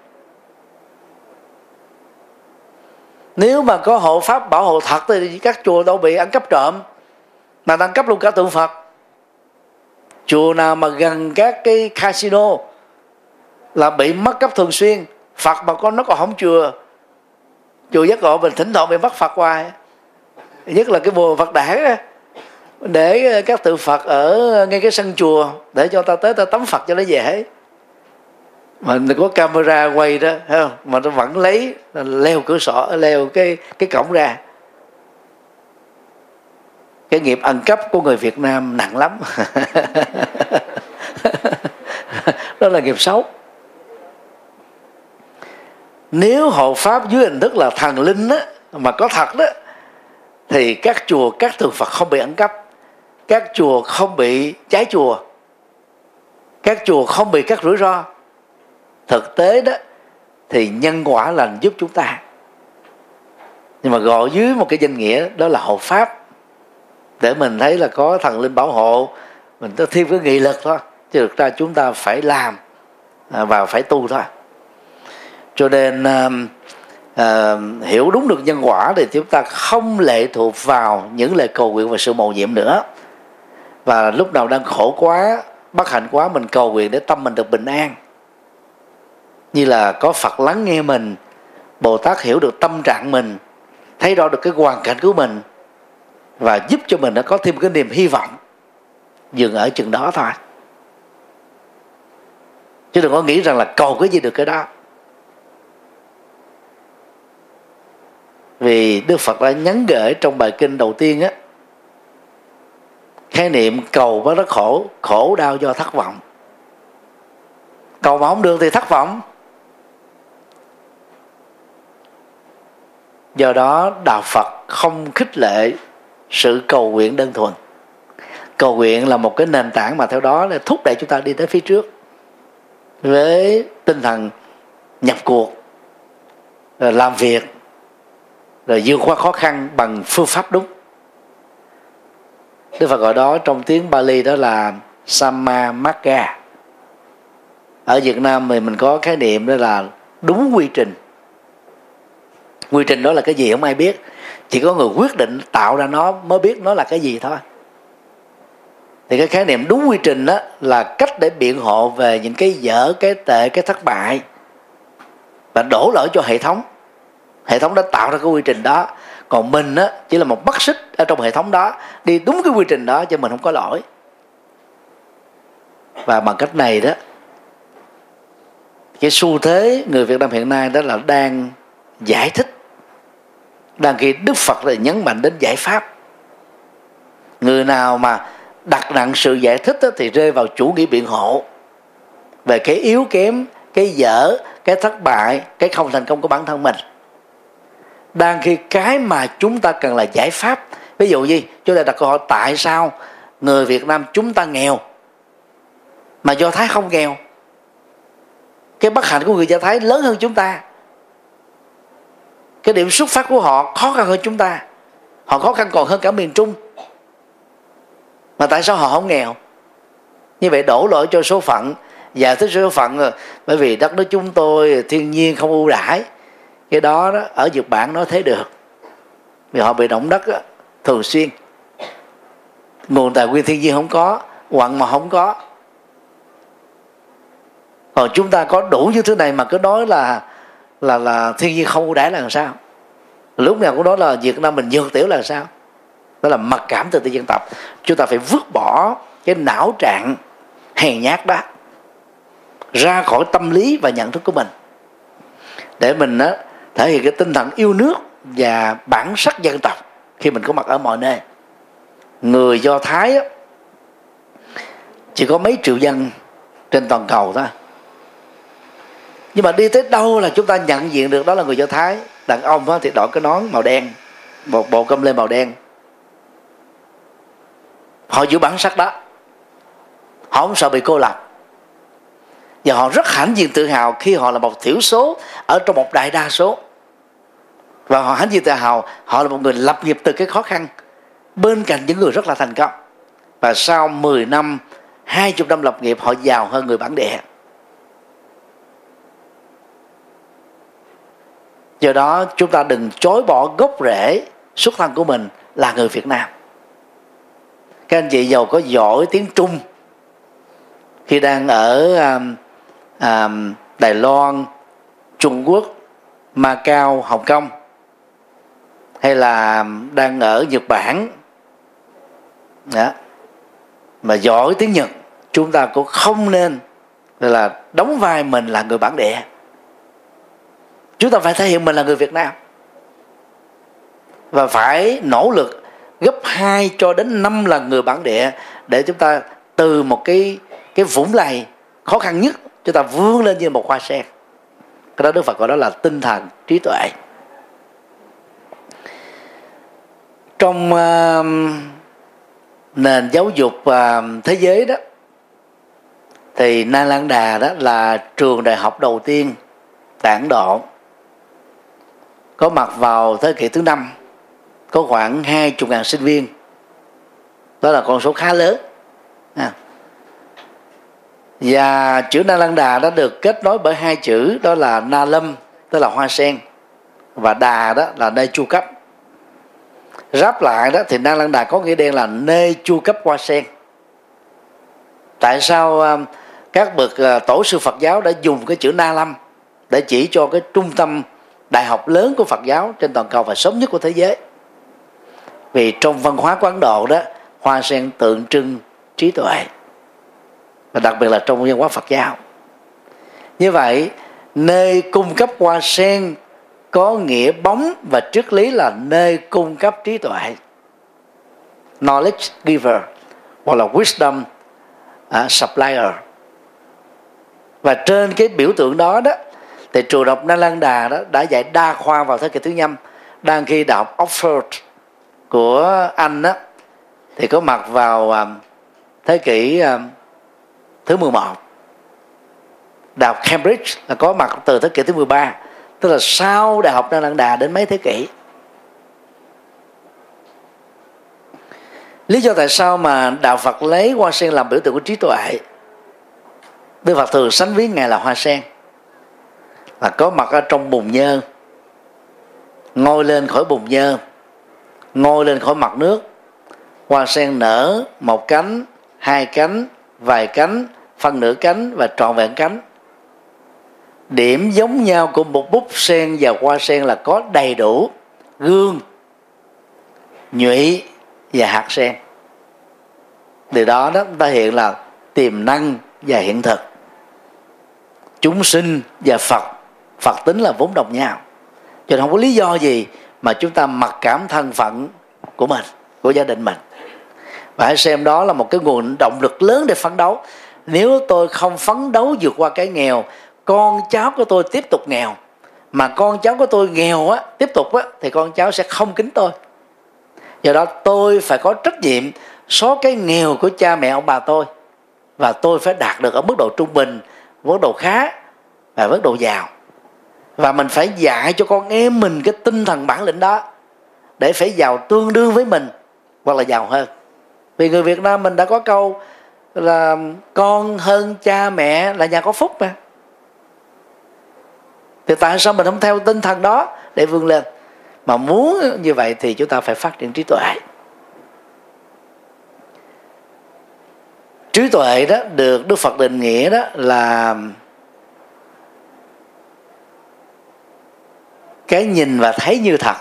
Nếu mà có hộ pháp bảo hộ thật thì các chùa đâu bị ăn cắp trộm, mà ăn cắp luôn cả tượng Phật. Chùa nào mà gần các cái casino là bị mất cắp thường xuyên. Phật mà con nó còn không chùa Giác Ngộ mình thỉnh thoảng bị mất Phật hoài. Nhất là cái mùa Phật đản á, để các tượng Phật ở ngay cái sân chùa để cho ta tới ta tắm Phật cho nó dễ. Mà có camera quay đó, thấy không? Mà nó vẫn leo cửa sổ, leo cái cổng ra. Cái nghiệp ăn cắp của người Việt Nam nặng lắm. Đó là nghiệp xấu. Nếu hộ pháp dưới hình thức là thần linh á, mà có thật đó, thì các chùa, các tượng Phật không bị ăn cắp, các chùa không bị cháy chùa, các chùa không bị các rủi ro. Thực tế đó thì nhân quả lành giúp chúng ta, nhưng mà gọi dưới một cái danh nghĩa đó là hộ pháp, để mình thấy là có thần linh bảo hộ, mình có thêm cái nghị lực thôi, chứ thực ra chúng ta phải làm và phải tu thôi. Cho nên hiểu đúng được nhân quả thì chúng ta không lệ thuộc vào những lời cầu nguyện và sự mầu nhiệm nữa. Và lúc nào đang khổ quá, bất hạnh quá, mình cầu nguyện để tâm mình được bình an. Như là có Phật lắng nghe mình, Bồ Tát hiểu được tâm trạng mình, thấy rõ được cái hoàn cảnh của mình, và giúp cho mình đã có thêm cái niềm hy vọng. Dừng ở chừng đó thôi, chứ đừng có nghĩ rằng là cầu cái gì được cái đó. Vì Đức Phật đã nhắn gửi trong bài kinh đầu tiên á, khái niệm cầu mới rất khổ, khổ đau do thất vọng. Cầu mà không được thì thất vọng. Do đó đạo Phật không khích lệ sự cầu nguyện đơn thuần. Cầu nguyện là một cái nền tảng mà theo đó là thúc đẩy chúng ta đi tới phía trước với tinh thần nhập cuộc, rồi làm việc, rồi vượt qua khó khăn bằng phương pháp đúng. Đức Phật gọi đó trong tiếng Bali đó là Samma Magga. Ở Việt Nam thì mình có khái niệm đó là đúng quy trình. Quy trình đó là cái gì không ai biết, chỉ có người quyết định tạo ra nó mới biết nó là cái gì thôi. Thì cái khái niệm đúng quy trình đó là cách để biện hộ về những cái dở, cái tệ, cái thất bại, và đổ lỗi cho hệ thống. Hệ thống đã tạo ra cái quy trình đó, còn mình á chỉ là một mắt xích ở trong hệ thống đó, đi đúng cái quy trình đó cho mình không có lỗi. Và bằng cách này đó, cái xu thế người Việt Nam hiện nay đó là đang giải thích, đang khi Đức Phật là nhấn mạnh đến giải pháp. Người nào mà đặt nặng sự giải thích đó, thì rơi vào chủ nghĩa biện hộ về cái yếu kém, cái dở, cái thất bại, cái không thành công của bản thân mình. Đang khi cái mà chúng ta cần là giải pháp. Ví dụ gì, chúng ta đặt câu hỏi tại sao người Việt Nam chúng ta nghèo mà Do Thái không nghèo? Cái bất hạnh của người Do Thái lớn hơn chúng ta, cái điểm xuất phát của họ khó khăn hơn chúng ta, họ khó khăn còn hơn cả miền Trung, mà tại sao họ không nghèo? Như vậy đổ lỗi cho số phận, giải thích số phận rồi bởi vì đất nước chúng tôi thiên nhiên không ưu đãi. Cái đó, ở Nhật Bản nói thế được, vì họ bị động đất thường xuyên, nguồn tài nguyên thiên nhiên không có, quặng mà không có. Còn chúng ta có đủ như thứ này mà cứ nói là thiên nhiên không ưu đãi là làm sao? Lúc nào cũng nói là Việt Nam mình nhược tiểu là làm sao? Đó là mặc cảm từ dân tộc. Chúng ta phải vứt bỏ cái não trạng hèn nhát đó ra khỏi tâm lý và nhận thức của mình, để mình thể hiện cái tinh thần yêu nước và bản sắc dân tộc khi mình có mặt ở mọi nơi. Người Do Thái chỉ có mấy triệu dân trên toàn cầu thôi, nhưng mà đi tới đâu là chúng ta nhận diện được đó là người Do Thái. Đàn ông thì đội cái nón màu đen, bộ cơm lê màu đen, họ giữ bản sắc đó, họ không sợ bị cô lập, và họ rất hãnh diện tự hào khi họ là một thiểu số ở trong một đại đa số. Và họ hãnh diện tự hào họ là một người lập nghiệp từ cái khó khăn bên cạnh những người rất là thành công, và sau 10 năm 20 năm lập nghiệp họ giàu hơn người bản địa. Do đó chúng ta đừng chối bỏ gốc rễ xuất thân của mình là người Việt Nam. Các anh chị giàu có giỏi tiếng Trung khi đang ở Đài Loan, Trung Quốc, Macau, Hồng Kông, hay là đang ở Nhật Bản đó, mà giỏi tiếng Nhật, chúng ta cũng không nên là đóng vai mình là người bản địa. Chúng ta phải thể hiện mình là người Việt Nam, và phải nỗ lực gấp 2 cho đến 5 lần người bản địa, để chúng ta từ một cái vũng lầy khó khăn nhất, chúng ta vươn lên như một hoa sen. Cái đó Đức Phật gọi đó là tinh thần trí tuệ. Trong nền giáo dục thế giới đó, thì Nalanda đó là trường đại học đầu tiên tại Ấn Độ, có mặt vào thế kỷ thứ 5, có khoảng 20.000 sinh viên. Đó là con số khá lớn. Và chữ Nalanda đã được kết nối bởi hai chữ, đó là Nalam, tức là hoa sen, và Đà đó là nơi chu cấp. Ráp lại đó thì Nalanda có nghĩa đen là nơi chu cấp hoa sen. Tại sao các bậc tổ sư Phật giáo đã dùng cái chữ Nalam để chỉ cho cái trung tâm đại học lớn của Phật giáo trên toàn cầu và sớm nhất của thế giới? Vì trong văn hóa của Ấn Độ đó, hoa sen tượng trưng trí tuệ, và đặc biệt là trong văn hóa Phật giáo. Như vậy, nơi cung cấp hoa sen có nghĩa bóng và triết lý là nơi cung cấp trí tuệ, knowledge giver, hoặc là wisdom supplier. Và trên cái biểu tượng đó đó, thì trường đại học Nalanda đó đã dạy đa khoa vào thế kỷ thứ 5, đang khi đại học Oxford của Anh đó thì có mặt vào thế kỷ thứ 11. Đại học Cambridge là có mặt từ thế kỷ thứ 13, tức là sau đại học Nalanda đến mấy thế kỷ. Lý do tại sao mà đạo Phật lấy hoa sen làm biểu tượng của trí tuệ? Đức Phật thường sánh ví Ngài là hoa sen, và có mặt ở trong bùn nhơ, ngoi lên khỏi bùn nhơ, ngoi lên khỏi mặt nước. Hoa sen nở một cánh, hai cánh, vài cánh, phân nửa cánh và trọn vẹn cánh. Điểm giống nhau của một búp sen và hoa sen là có đầy đủ gương, nhụy và hạt sen. Từ đó ta hiện là tiềm năng và hiện thực. Chúng sinh và Phật tính là vốn đồng nhau, cho nên không có lý do gì mà chúng ta mặc cảm thân phận của mình, của gia đình mình. Và hãy xem đó là một cái nguồn động lực lớn để phấn đấu. Nếu tôi không phấn đấu vượt qua cái nghèo, con cháu của tôi tiếp tục nghèo, mà con cháu của tôi nghèo tiếp tục thì con cháu sẽ không kính tôi. Do đó tôi phải có trách nhiệm xóa cái nghèo của cha mẹ ông bà tôi, và tôi phải đạt được ở mức độ trung bình, mức độ khá và mức độ giàu. Và mình phải dạy cho con em mình cái tinh thần bản lĩnh đó, để phải giàu tương đương với mình hoặc là giàu hơn. Vì người Việt Nam mình đã có câu là con hơn cha mẹ là nhà có phúc mà. Thì tại sao mình không theo tinh thần đó để vươn lên? Mà muốn như vậy thì chúng ta phải phát triển trí tuệ. Trí tuệ đó được Đức Phật định nghĩa đó là cái nhìn và thấy như thật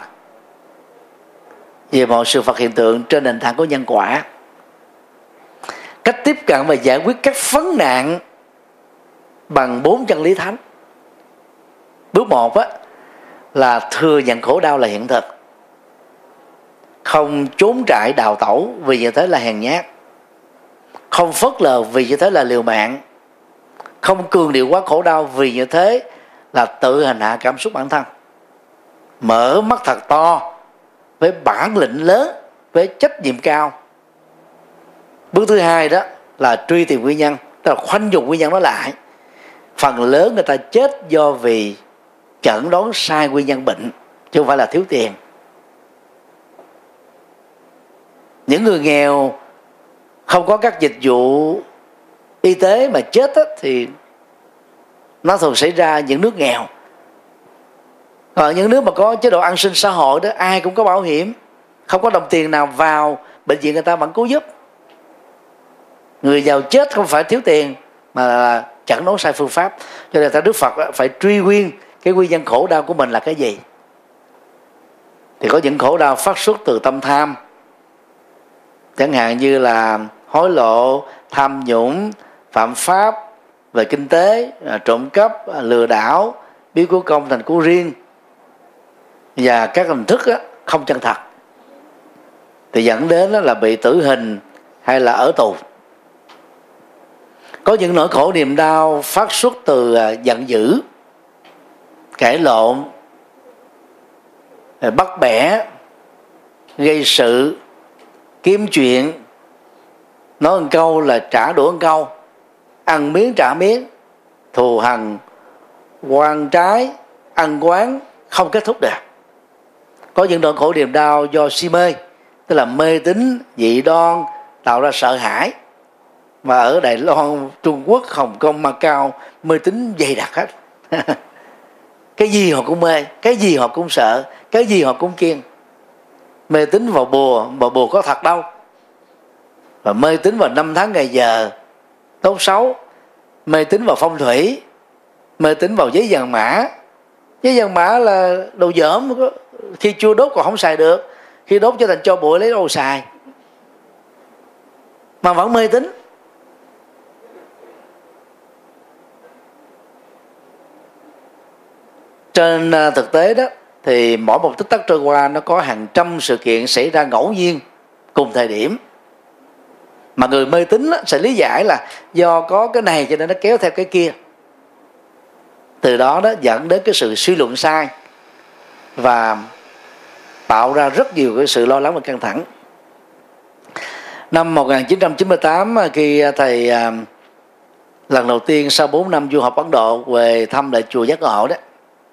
về mọi sự vật hiện tượng trên nền tảng của nhân quả. Cách tiếp cận và giải quyết các vấn nạn bằng 4 chân lý thánh. Bước 1 là thừa nhận khổ đau là hiện thực, không trốn trại đào tẩu vì như thế là hèn nhát, không phớt lờ vì như thế là liều mạng, không cường điệu quá khổ đau vì như thế là tự hành hạ cảm xúc bản thân. Mở mắt thật to với bản lĩnh lớn, với trách nhiệm cao. Bước thứ 2 đó là truy tìm nguyên nhân, tức là khoanh vùng nguyên nhân đó lại. Phần lớn người ta chết do vì chẩn đoán sai nguyên nhân bệnh, chứ không phải là thiếu tiền. Những người nghèo không có các dịch vụ y tế mà chết thì nó thường xảy ra những nước nghèo. Ở những nước mà có chế độ an sinh xã hội đó, ai cũng có bảo hiểm, không có đồng tiền nào vào bệnh viện người ta vẫn cứu giúp. Người giàu chết không phải thiếu tiền mà là chẩn đoán sai phương pháp. Cho nên Đức Phật phải truy nguyên cái nguyên nhân khổ đau của mình là cái gì. Thì có những khổ đau phát xuất từ tâm tham, chẳng hạn như là hối lộ, tham nhũng, phạm pháp về kinh tế, trộm cắp, lừa đảo, biến của công thành của riêng, và các hình thức không chân thật, thì dẫn đến là bị tử hình hay là ở tù. Có những nỗi khổ niềm đau phát xuất từ giận dữ, cãi lộn, bắt bẻ, gây sự, kiếm chuyện, nói một câu là trả đũa một câu, ăn miếng trả miếng, thù hằn, oan trái, ăn quán không kết thúc được. Có những nỗi khổ niềm đau do si mê, tức là mê tín dị đoan tạo ra sợ hãi. Mà ở Đài Loan, Trung Quốc, Hồng Kông, Macau mê tín dày đặc hết. Cái gì họ cũng mê, cái gì họ cũng sợ, cái gì họ cũng kiêng. Mê tín vào bùa, mà bùa có thật đâu. Và mê tín vào năm tháng ngày giờ tốt xấu, mê tín vào phong thủy, mê tín vào giấy vàng mã. Giấy vàng mã là đồ dởm, khi chưa đốt còn không xài được, khi đốt cho thành tro bụi lấy đâu xài, mà vẫn mê tín. Trên thực tế đó thì mỗi một tích tắc trôi qua nó có hàng trăm sự kiện xảy ra ngẫu nhiên cùng thời điểm, mà người mê tín sẽ lý giải là do có cái này cho nên nó kéo theo cái kia. Từ đó dẫn đến cái sự suy luận sai và tạo ra rất nhiều cái sự lo lắng và căng thẳng. Năm 1998, khi thầy lần đầu tiên sau 4 năm du học Ấn Độ về thăm lại chùa Giác Ngộ đó,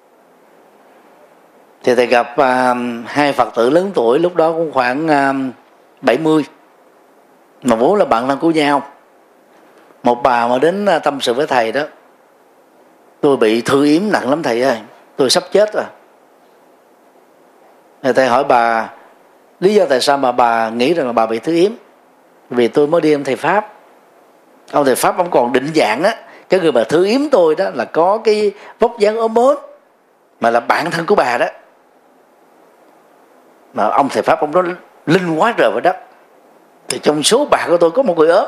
thì thầy gặp hai Phật tử lớn tuổi, lúc đó cũng khoảng 70, mà vốn là bạn thân của nhau. Một bà mà đến tâm sự với thầy đó: tôi bị thư yếm nặng lắm thầy ơi, tôi sắp chết rồi. Thầy hỏi bà lý do tại sao mà bà nghĩ rằng là bà bị thứ yếm. Vì tôi mới đi ông thầy Pháp. Ông thầy Pháp ông còn định dạng á, cái người mà thứ yếm tôi đó là có cái vóc dáng ốm ốm, mà là bạn thân của bà đó. Mà ông thầy Pháp ông nói linh quá trời vào đất. Thì trong số bạn của tôi có một người ốm.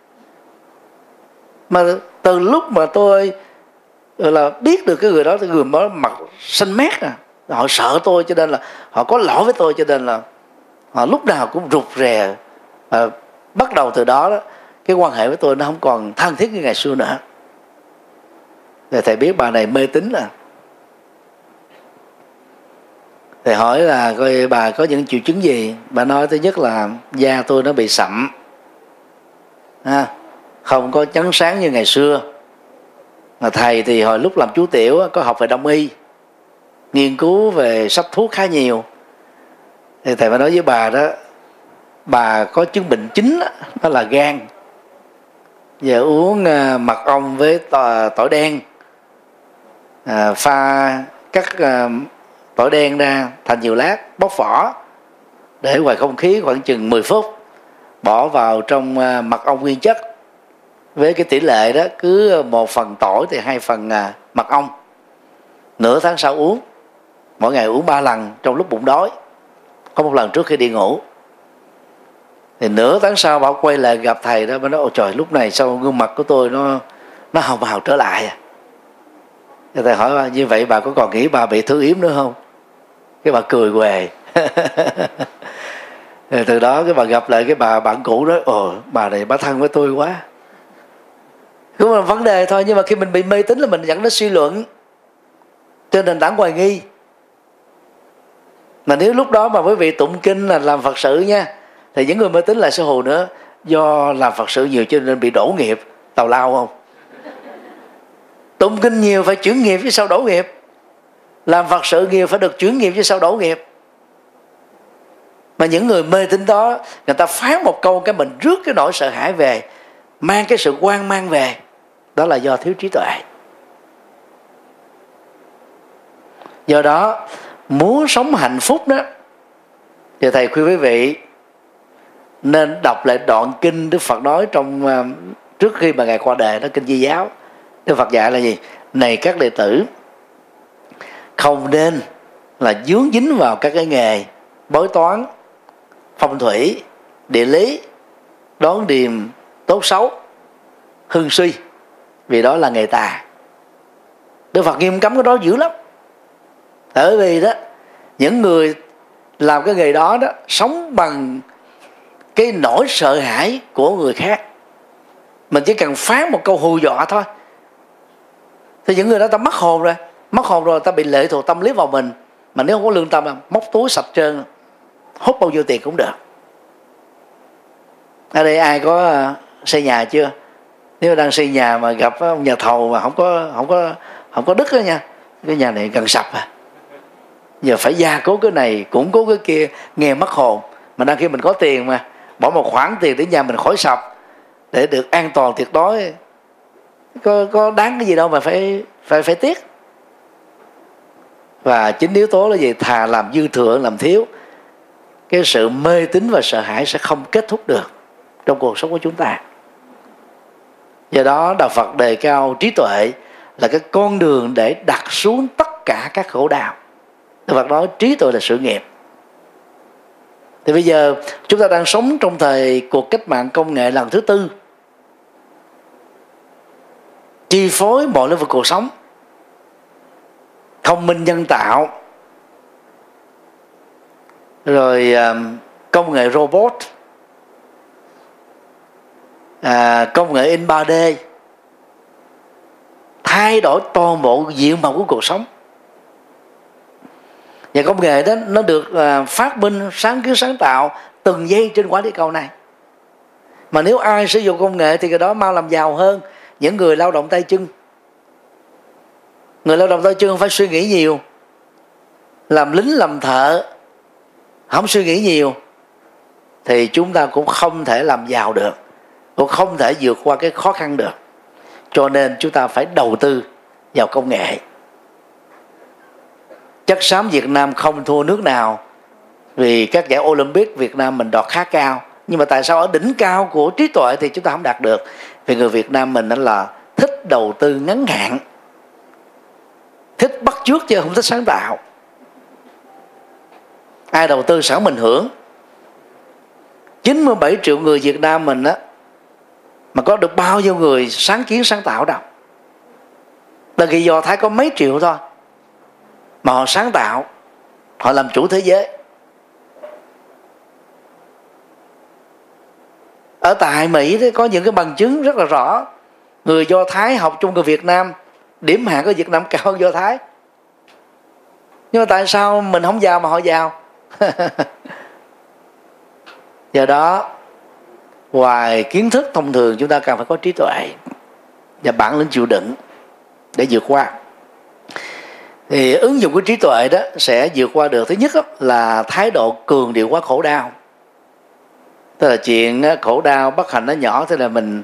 Mà từ lúc mà tôi là biết được cái người đó, cái người đó mặt xanh mét à, họ sợ tôi, cho nên là họ có lỗi với tôi, cho nên là họ lúc nào cũng rụt rè. Bắt đầu từ đó, cái quan hệ với tôi nó không còn thân thiết như ngày xưa nữa. Thì thầy biết bà này mê tín à. Thầy hỏi là coi bà có những triệu chứng gì. Bà nói thứ nhất là da tôi nó bị sậm, không có trắng sáng như ngày xưa. Mà thầy thì hồi lúc làm chú tiểu có học về đông y, nghiên cứu về sách thuốc khá nhiều. Thì thầy mới nói với bà đó, bà có chứng bệnh chính đó là gan. Giờ uống mật ong với tỏi đen, pha cắt tỏi đen ra thành nhiều lát, bóc vỏ, để ngoài không khí khoảng chừng 10 phút, bỏ vào trong mật ong nguyên chất. Với cái tỷ lệ đó, cứ 1 phần tỏi thì 2 phần mật ong. Nửa tháng sau uống, mỗi ngày uống 3 lần trong lúc bụng đói, có 1 lần trước khi đi ngủ. Thì nửa tháng sau bảo quay lại gặp thầy đó, bà nói ôi trời, lúc này sao gương mặt của tôi nó hồng hào trở lại à. Thì thầy hỏi bà, như vậy bà có còn nghĩ bà bị thứ yếm nữa không? Cái bà cười huề. Từ đó cái bà gặp lại cái bà bạn cũ đó, bà này bà thân với tôi quá. Cũng là vấn đề thôi, nhưng mà khi mình bị mê tín là mình dẫn đến suy luận trên nền tảng hoài nghi. Mà nếu lúc đó mà quý vị tụng kinh là làm Phật sự nha, thì những người mê tín lại sẽ hù nữa, do làm Phật sự nhiều cho nên bị đổ nghiệp tào lao không? Tụng kinh nhiều phải chuyển nghiệp chứ sao đổ nghiệp. Làm Phật sự nhiều phải được chuyển nghiệp chứ sao đổ nghiệp. Mà những người mê tín đó, người ta phán một câu cái mình rước cái nỗi sợ hãi về, mang cái sự hoang mang về. Đó là do thiếu trí tuệ. Do đó muốn sống hạnh phúc đó, thì thầy khuyên quý vị nên đọc lại đoạn kinh Đức Phật nói trong trước khi mà Ngài qua đời, đó kinh Di Giáo. Đức Phật dạy là gì? Này các đệ tử, không nên là dướng dính vào các cái nghề bói toán, phong thủy, địa lý, đoán điềm tốt xấu, hưng suy, vì đó là nghề tà. Đức Phật nghiêm cấm cái đó dữ lắm. Bởi vì đó, những người làm cái nghề đó sống bằng cái nỗi sợ hãi của người khác. Mình chỉ cần phán một câu hù dọa thôi, thì những người đó ta mất hồn rồi. Mất hồn rồi ta bị lệ thuộc tâm lý vào mình. Mà nếu không có lương tâm, móc túi sạch trơn, hút bao nhiêu tiền cũng được. Ở đây ai có xây nhà chưa? Nếu đang xây nhà mà gặp ông nhà thầu mà không có đức đó nha, cái nhà này gần sập à. Giờ phải gia cố cái này, củng cố cái kia, nghe mất hồn. Mà đang khi mình có tiền mà, bỏ một khoản tiền để nhà mình khỏi sập, để được an toàn tuyệt đối, có đáng cái gì đâu mà phải tiếc. Và chính yếu tố là gì? Thà làm dư thừa làm thiếu. Cái sự mê tín và sợ hãi sẽ không kết thúc được trong cuộc sống của chúng ta. Do đó Đạo Phật đề cao trí tuệ là cái con đường để đặt xuống tất cả các khổ đau. Đức Phật nói trí tuệ là sự nghiệp. Thì bây giờ chúng ta đang sống trong thời cuộc cách mạng công nghệ lần thứ 4, chi phối mọi lĩnh vực cuộc sống. Thông minh nhân tạo, rồi công nghệ robot, công nghệ in 3D, thay đổi toàn bộ diện mạo của cuộc sống. Và công nghệ đó nó được phát minh, sáng kiến, sáng tạo từng giây trên quả địa cầu này. Mà nếu ai sử dụng công nghệ thì cái đó mau làm giàu hơn những người lao động tay chân. Người lao động tay chân không phải suy nghĩ nhiều, làm lính làm thợ không suy nghĩ nhiều, thì chúng ta cũng không thể làm giàu được, cũng không thể vượt qua cái khó khăn được. Cho nên chúng ta phải đầu tư vào công nghệ. Chất xám Việt Nam không thua nước nào Vì các giải Olympic Việt Nam mình đoạt khá cao, nhưng mà tại sao ở đỉnh cao của trí tuệ thì chúng ta không đạt được? Vì người Việt Nam mình đó là thích đầu tư ngắn hạn, thích bắt chước chứ không thích sáng tạo. Ai đầu tư sẵn mình hưởng. 97 triệu người Việt Nam mình á, mà có được bao nhiêu người sáng kiến sáng tạo đâu. Là vì Do Thái có mấy triệu thôi, mà họ sáng tạo, họ làm chủ thế giới. Ở tại Mỹ thì có những cái bằng chứng rất là rõ. Người Do Thái học chung người Việt Nam, điểm hạng của Việt Nam cao hơn Do Thái. Nhưng mà tại sao mình không giàu mà họ giàu? Do đó, ngoài kiến thức thông thường, chúng ta cần phải có trí tuệ và bản lĩnh chịu đựng để vượt qua. Thì ứng dụng của trí tuệ đó sẽ vượt qua được. Thứ nhất là thái độ cường điệu hóa khổ đau. Tức là chuyện khổ đau bất hạnh nó nhỏ, thế là mình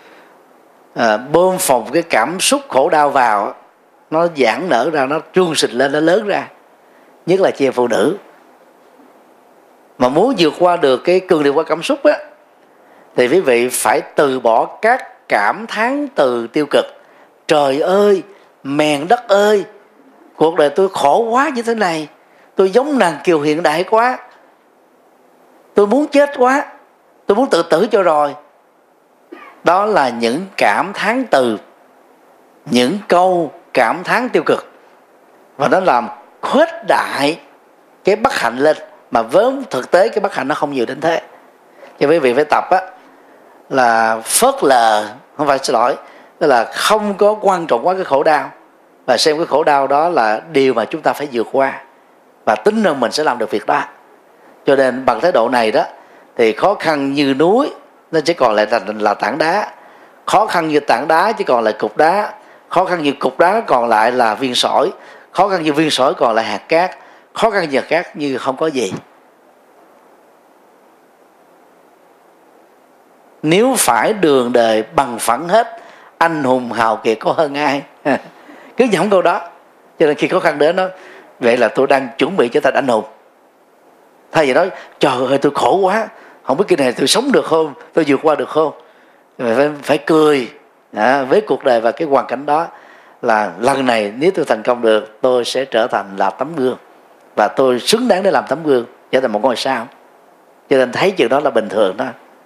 bơm phồng cái cảm xúc khổ đau vào, nó giãn nở ra, nó trương xịt lên, nó lớn ra. Nhất là chị em phụ nữ mà muốn vượt qua được cái cường điệu hóa cảm xúc á, thì quý vị phải từ bỏ các cảm thán từ tiêu cực. Trời ơi, mèn đất ơi, cuộc đời tôi khổ quá như thế này, tôi giống nàng kiều hiện đại quá, tôi muốn chết quá, tôi muốn tự tử cho rồi. Đó là những cảm thán từ, những câu cảm thán tiêu cực, và nó làm khuếch đại cái bất hạnh lên, mà với thực tế cái bất hạnh nó không nhiều đến thế. Cho quý vị phải tập á, là phớt lờ, không phải, xin lỗi, tức là không có quan trọng quá cái khổ đau, và xem cái khổ đau đó là điều mà chúng ta phải vượt qua, và tin rằng mình sẽ làm được việc đó. Cho nên bằng thái độ này đó, thì khó khăn như núi nó chỉ còn lại là tảng đá, khó khăn như tảng đá chỉ còn lại cục đá, khó khăn như cục đá còn lại là viên sỏi, khó khăn như viên sỏi còn lại hạt cát, khó khăn như hạt cát như không có gì. Nếu phải đường đời bằng phẳng hết, anh hùng hào kiệt có hơn ai. Cứ nhẩm câu đó. Cho nên khi khó khăn đến đó, vậy là tôi đang chuẩn bị trở thành anh hùng. Thay vì nói trời ơi tôi khổ quá, không biết cái này tôi sống được không, tôi vượt qua được không, phải cười với cuộc đời và cái hoàn cảnh đó, là lần này nếu tôi thành công được, tôi sẽ trở thành là tấm gương, và tôi xứng đáng để làm tấm gương, trở thành một ngôi sao. Cho nên thấy chuyện đó là bình thường đó.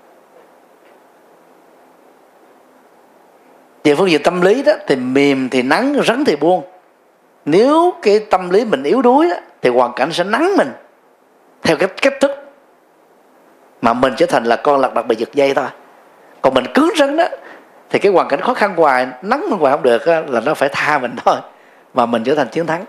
Về phương diện tâm lý đó, thì mềm thì nắng, rắn thì buông. Nếu cái tâm lý mình yếu đuối đó, thì hoàn cảnh sẽ nắng mình theo cách thức mà mình trở thành là con lật đật bị giật dây thôi. Còn mình cứng rắn đó, thì cái hoàn cảnh khó khăn hoài, nắng mình hoài không được đó, là nó phải tha mình thôi, mà mình trở thành chiến thắng.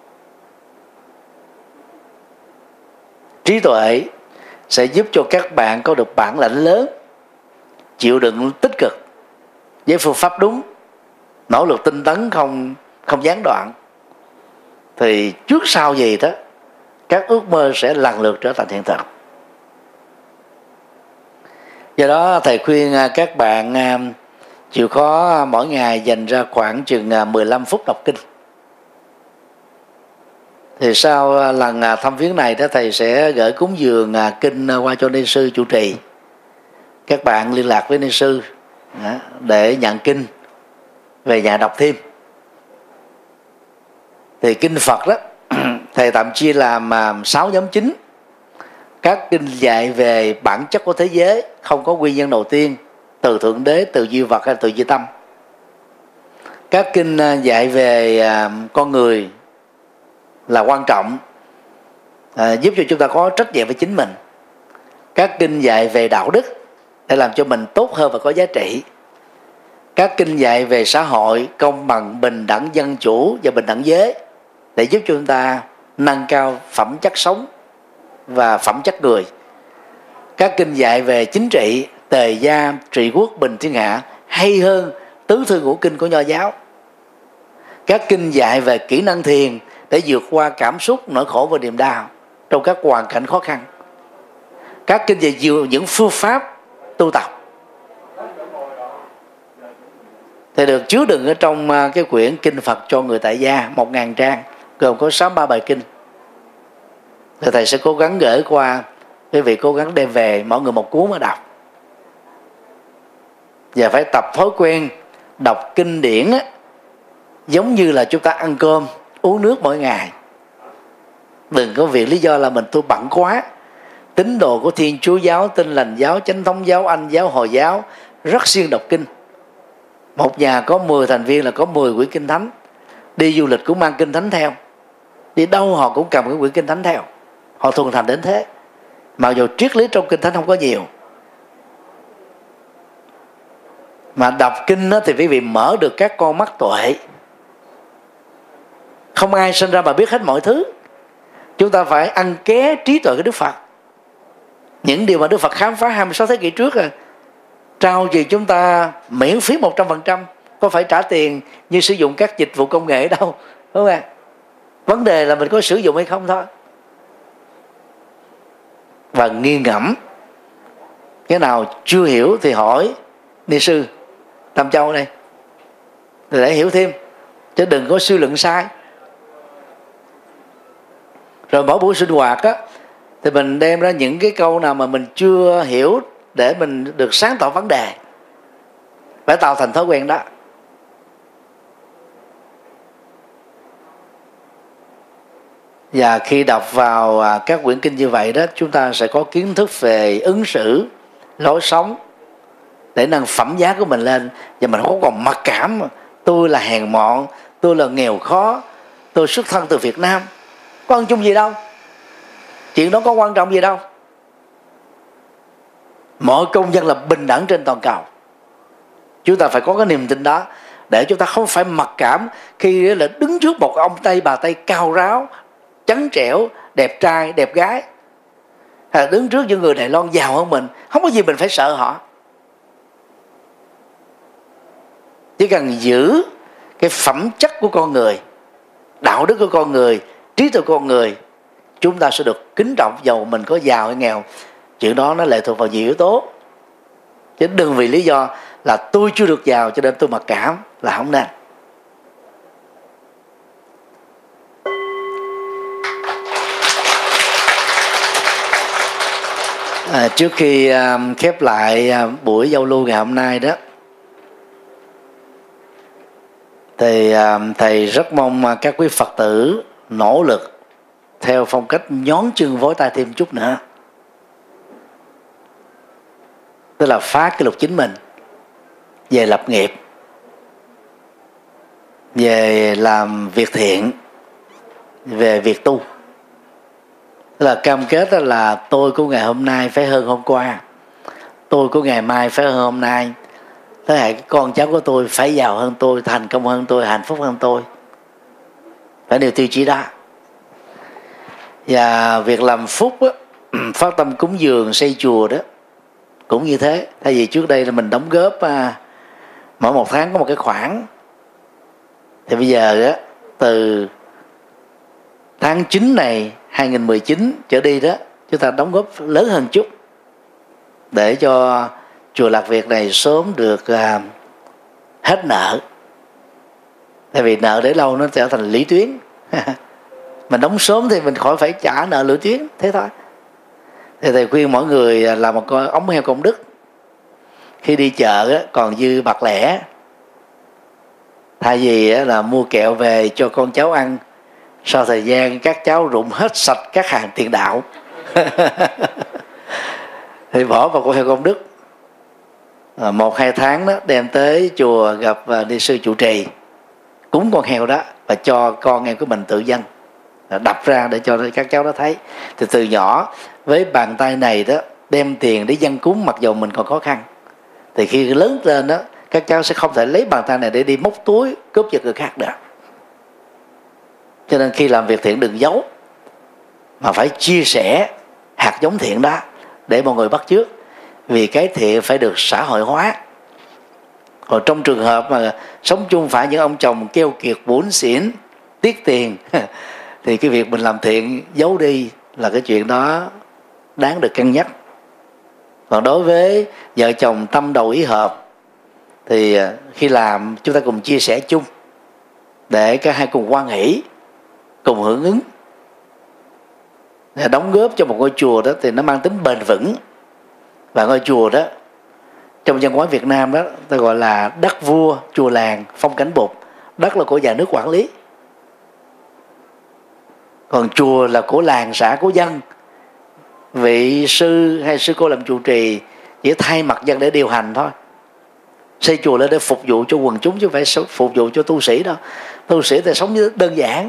Trí tuệ sẽ giúp cho các bạn có được bản lĩnh lớn, chịu đựng tích cực với phương pháp đúng, nỗ lực tinh tấn không gián đoạn, thì trước sau gì đó các ước mơ sẽ lần lượt trở thành hiện thực. Do đó thầy khuyên các bạn chịu khó mỗi ngày dành ra khoảng chừng 15 phút đọc kinh. Thì sau lần thăm viếng này đó, thầy sẽ gửi cúng dường kinh qua cho ni sư chủ trì. Các bạn liên lạc với ni sư để nhận kinh về nhà đọc thêm. Thì kinh Phật đó thầy tạm chia làm 6 nhóm chính. Các kinh dạy về bản chất của thế giới, không có nguyên nhân đầu tiên, từ thượng đế, từ duy vật hay từ duy tâm. Các kinh dạy về con người là quan trọng, giúp cho chúng ta có trách nhiệm với chính mình. Các kinh dạy về đạo đức để làm cho mình tốt hơn và có giá trị. Các kinh dạy về xã hội, công bằng, bình đẳng, dân chủ và bình đẳng giới để giúp cho chúng ta nâng cao phẩm chất sống và phẩm chất người. Các kinh dạy về chính trị, tề gia, trị quốc, bình thiên hạ hay hơn tứ thư ngũ kinh của Nho giáo. Các kinh dạy về kỹ năng thiền để vượt qua cảm xúc, nỗi khổ và niềm đau trong các hoàn cảnh khó khăn. Các kinh dạy những phương pháp tu tập thì được chứa đựng ở trong cái quyển Kinh Phật cho người tại gia 1000 trang, gồm có 63 bài kinh. Thì thầy sẽ cố gắng gửi qua, quý vị cố gắng đem về mỗi người một cuốn mà đọc. Và phải tập thói quen đọc kinh điển á, giống như là chúng ta ăn cơm uống nước mỗi ngày. Đừng có vì lý do là tôi bận quá. Tín đồ của Thiên Chúa giáo, Tin Lành giáo, Chánh Thống giáo, Anh giáo, Hồi giáo rất siêng đọc kinh. Một nhà có 10 thành viên là có 10 quyển kinh thánh. Đi du lịch cũng mang kinh thánh theo, đi đâu họ cũng cầm cái quyển kinh thánh theo. Họ thuần thành đến thế, mặc dù triết lý trong kinh thánh không có nhiều. Mà đọc kinh đó thì quý vị mở được các con mắt tuệ. Không ai sinh ra mà biết hết mọi thứ. Chúng ta phải ăn ké trí tuệ của Đức Phật. Những điều mà Đức Phật khám phá 26 thế kỷ trước trao gì chúng ta miễn phí 100%. Có phải trả tiền như sử dụng các dịch vụ công nghệ đâu, đúng không ạ? Vấn đề là mình có sử dụng hay không thôi. Và nghi ngẫm, cái nào chưa hiểu thì hỏi ni sư Tam Châu đây để hiểu thêm, chứ đừng có suy luận sai. Rồi mỗi buổi sinh hoạt á, thì mình đem ra những cái câu nào mà mình chưa hiểu để mình được sáng tỏ vấn đề. Phải tạo thành thói quen đó. Và khi đọc vào các quyển kinh như vậy đó, chúng ta sẽ có kiến thức về ứng xử, lối sống, để nâng phẩm giá của mình lên. Và mình không còn mặc cảm tôi là hèn mọn, tôi là nghèo khó, tôi xuất thân từ Việt Nam. Có ăn chung gì đâu, chuyện đó có quan trọng gì đâu. Mọi công dân là bình đẳng trên toàn cầu. Chúng ta phải có cái niềm tin đó, để chúng ta không phải mặc cảm khi là đứng trước một ông Tây bà Tây cao ráo, trắng trẻo, đẹp trai, đẹp gái, hay là đứng trước những người Đài Loan giàu hơn mình. Không có gì mình phải sợ họ. Chỉ cần giữ cái phẩm chất của con người, đạo đức của con người, trí tuệ của con người, chúng ta sẽ được kính trọng dầu mình có giàu hay nghèo. Chuyện đó nó lệ thuộc vào nhiều yếu tố. Chứ đừng vì lý do là tôi chưa được giàu cho nên tôi mặc cảm, là không nên. Trước khi khép lại buổi giao lưu ngày hôm nay đó, thì thầy rất mong các quý Phật tử nỗ lực theo phong cách nhón chân vối tay thêm chút nữa. Tức là phá kỷ lục chính mình về lập nghiệp, về làm việc thiện, về việc tu. Tức là cam kết là tôi của ngày hôm nay phải hơn hôm qua, tôi của ngày mai phải hơn hôm nay, thế hệ con cháu của tôi phải giàu hơn tôi, thành công hơn tôi, hạnh phúc hơn tôi. Phải điều tiêu chí đó. Và việc làm phúc á, phát tâm cúng dường xây chùa đó cũng như thế. Thay vì trước đây là mình đóng góp mỗi một tháng có một cái khoản, thì bây giờ á, từ tháng 9 này 2019 trở đi đó, chúng ta đóng góp lớn hơn chút, để cho chùa Lạc Việt này sớm được hết nợ. Tại vì nợ để lâu nó trở thành lũy tuyến. Mình đóng sớm thì mình khỏi phải trả nợ lũy tuyến, thế thôi. Thì thầy khuyên mỗi người làm một con ống heo công đức. Khi đi chợ còn dư bạc lẻ, thay vì là mua kẹo về cho con cháu ăn, sau thời gian các cháu rụng hết sạch các hàng tiền đạo thì bỏ vào con heo công đức. 1-2 tháng đó đem tới chùa gặp ni sư trụ trì, cúng con heo đó và cho con em của mình tự dân, đập ra để cho các cháu đó thấy. Thì từ nhỏ với bàn tay này đó đem tiền để dâng cúng, mặc dù mình còn khó khăn, thì khi lớn lên đó các cháu sẽ không thể lấy bàn tay này để đi móc túi cướp giật người khác được. Cho nên khi làm việc thiện đừng giấu, mà phải chia sẻ hạt giống thiện đó để mọi người bắt chước. Vì cái thiện phải được xã hội hóa. Còn trong trường hợp mà sống chung phải những ông chồng keo kiệt bủn xỉn, tiếc tiền thì cái việc mình làm thiện giấu đi là cái chuyện đó đáng được cân nhắc. Còn đối với vợ chồng tâm đầu ý hợp thì khi làm chúng ta cùng chia sẻ chung, để cả hai cùng hoan hỷ, cùng hưởng ứng. đóng góp cho một ngôi chùa đó thì nó mang tính bền vững. Và ngôi chùa đó trong văn hóa Việt Nam đó ta gọi là đất vua, chùa làng, phong cảnh bụt. Đất là của nhà nước quản lý, còn chùa là của làng xã, của dân. Vị sư hay sư cô làm trụ trì chỉ thay mặt dân để điều hành thôi. Xây chùa lên để phục vụ cho quần chúng chứ không phải phục vụ cho tu sĩ đâu. Tu sĩ thì sống đơn giản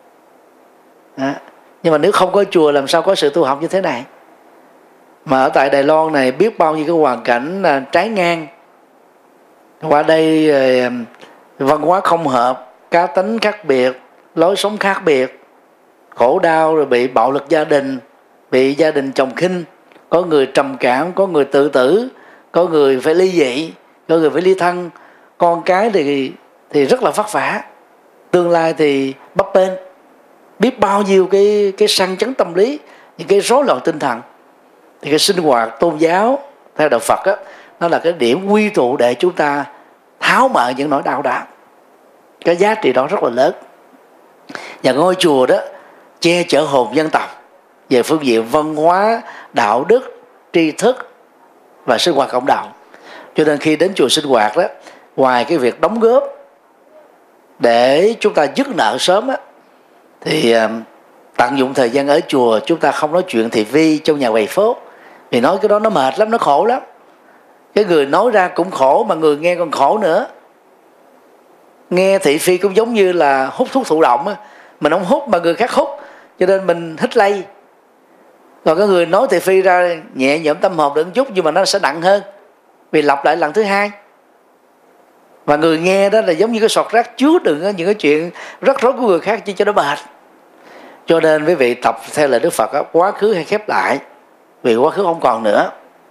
đó. Nhưng mà nếu không có chùa làm sao có sự tu học như thế này. Mà ở tại Đài Loan này biết bao nhiêu cái hoàn cảnh trái ngang. Qua đây văn hóa không hợp, cá tính khác biệt, lối sống khác biệt, khổ đau, rồi bị bạo lực gia đình, bị gia đình chồng khinh, có người trầm cảm, có người tự tử, có người phải ly dị, có người phải ly thân, con cái thì rất là vất vả, tương lai thì bấp bênh, biết bao nhiêu cái sang chấn tâm lý, những cái rối loạn tinh thần. Thì cái sinh hoạt tôn giáo theo đạo Phật á, nó là cái điểm quy tụ để chúng ta tháo mở những nỗi đau đó. Cái giá trị đó rất là lớn. Và ngôi chùa đó che chở hồn dân tộc về phương diện văn hóa, đạo đức, tri thức và sinh hoạt cộng đồng. Cho nên khi đến chùa sinh hoạt đó, ngoài cái việc đóng góp để chúng ta dứt nợ sớm á, thì tận dụng thời gian ở chùa, chúng ta không nói chuyện thị phi trong nhà quầy phố, vì nói cái đó nó mệt lắm, nó khổ lắm. Cái người nói ra cũng khổ mà người nghe còn khổ nữa. Nghe thị phi cũng giống như là hút thuốc thụ động á, mình không hút mà người khác hút, cho nên mình hít lây. Còn cái người nói thị phi ra nhẹ nhõm tâm hồn được một chút, nhưng mà nó sẽ nặng hơn vì lặp lại lần thứ hai. Và người nghe đó là giống như cái sọt rác chứa đựng những cái chuyện rắc rối của người khác chỉ cho nó mệt. Cho nên quý vị tập theo lời Đức Phật đó, quá khứ hãy khép lại, vì quá khứ không còn nữa.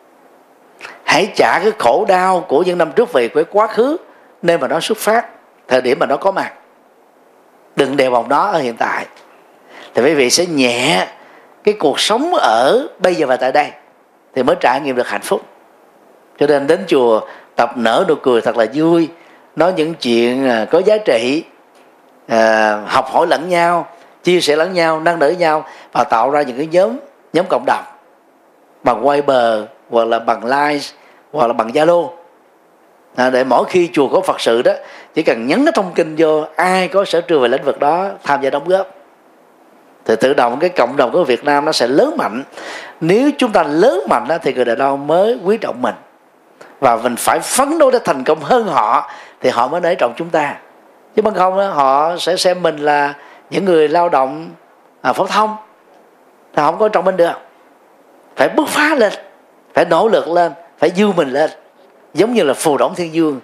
Hãy trả cái khổ đau của những năm trước về với quá khứ, nơi mà nó xuất phát, thời điểm mà nó có mặt. Đừng đè bồng nó ở hiện tại, thì quý vị sẽ nhẹ cái cuộc sống ở bây giờ và tại đây, thì mới trải nghiệm được hạnh phúc. Cho nên đến chùa tập nở nụ cười thật là vui, nói những chuyện có giá trị, học hỏi lẫn nhau, chia sẻ lẫn nhau, nâng đỡ nhau, và tạo ra những cái nhóm cộng đồng bằng Viber hoặc là bằng Line hoặc là bằng Zalo, để mỗi khi chùa có Phật sự đó, chỉ cần nhấn cái thông tin vô, ai có sở trường về lĩnh vực đó tham gia đóng góp, thì tự động cái cộng đồng của Việt Nam nó sẽ lớn mạnh. Nếu chúng ta lớn mạnh đó, thì người Đài Loan mới quý trọng mình, và mình phải phấn đấu để thành công hơn họ thì họ mới nể trọng chúng ta. Chứ bằng không đó, họ sẽ xem mình là những người lao động phổ thông, thì không có trọng mình được. Phải bứt phá lên, phải nỗ lực lên, phải dương mình lên, giống như là phù đổng thiên dương.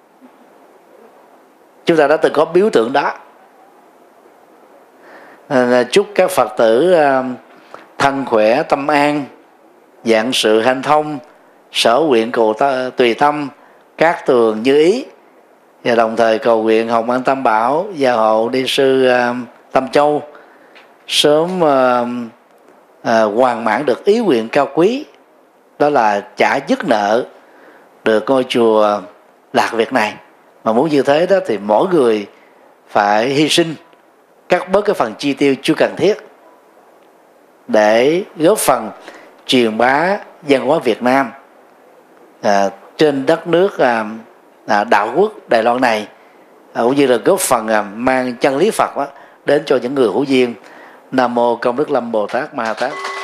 Chúng ta đã từng có biểu tượng đó. Chúc các Phật tử thân khỏe, tâm an, vạn sự hanh thông, sở nguyện cầu tùy tâm, cát tường như ý. Và đồng thời cầu nguyện Hồng Ân Tam Bảo gia hộ ni sư Tâm Châu sớm hoàn mãn được ý nguyện cao quý, đó là trả dứt nợ được ngôi chùa Lạc Việt này. Mà muốn như thế đó thì mỗi người phải hy sinh, cắt bớt cái phần chi tiêu chưa cần thiết để góp phần truyền bá văn hóa Việt Nam trên đất nước đạo quốc Đài Loan này, cũng như là góp phần mang chân lý Phật đó đến cho những người hữu duyên. Nam mô Công Đức Lâm Bồ Tát Ma Tát.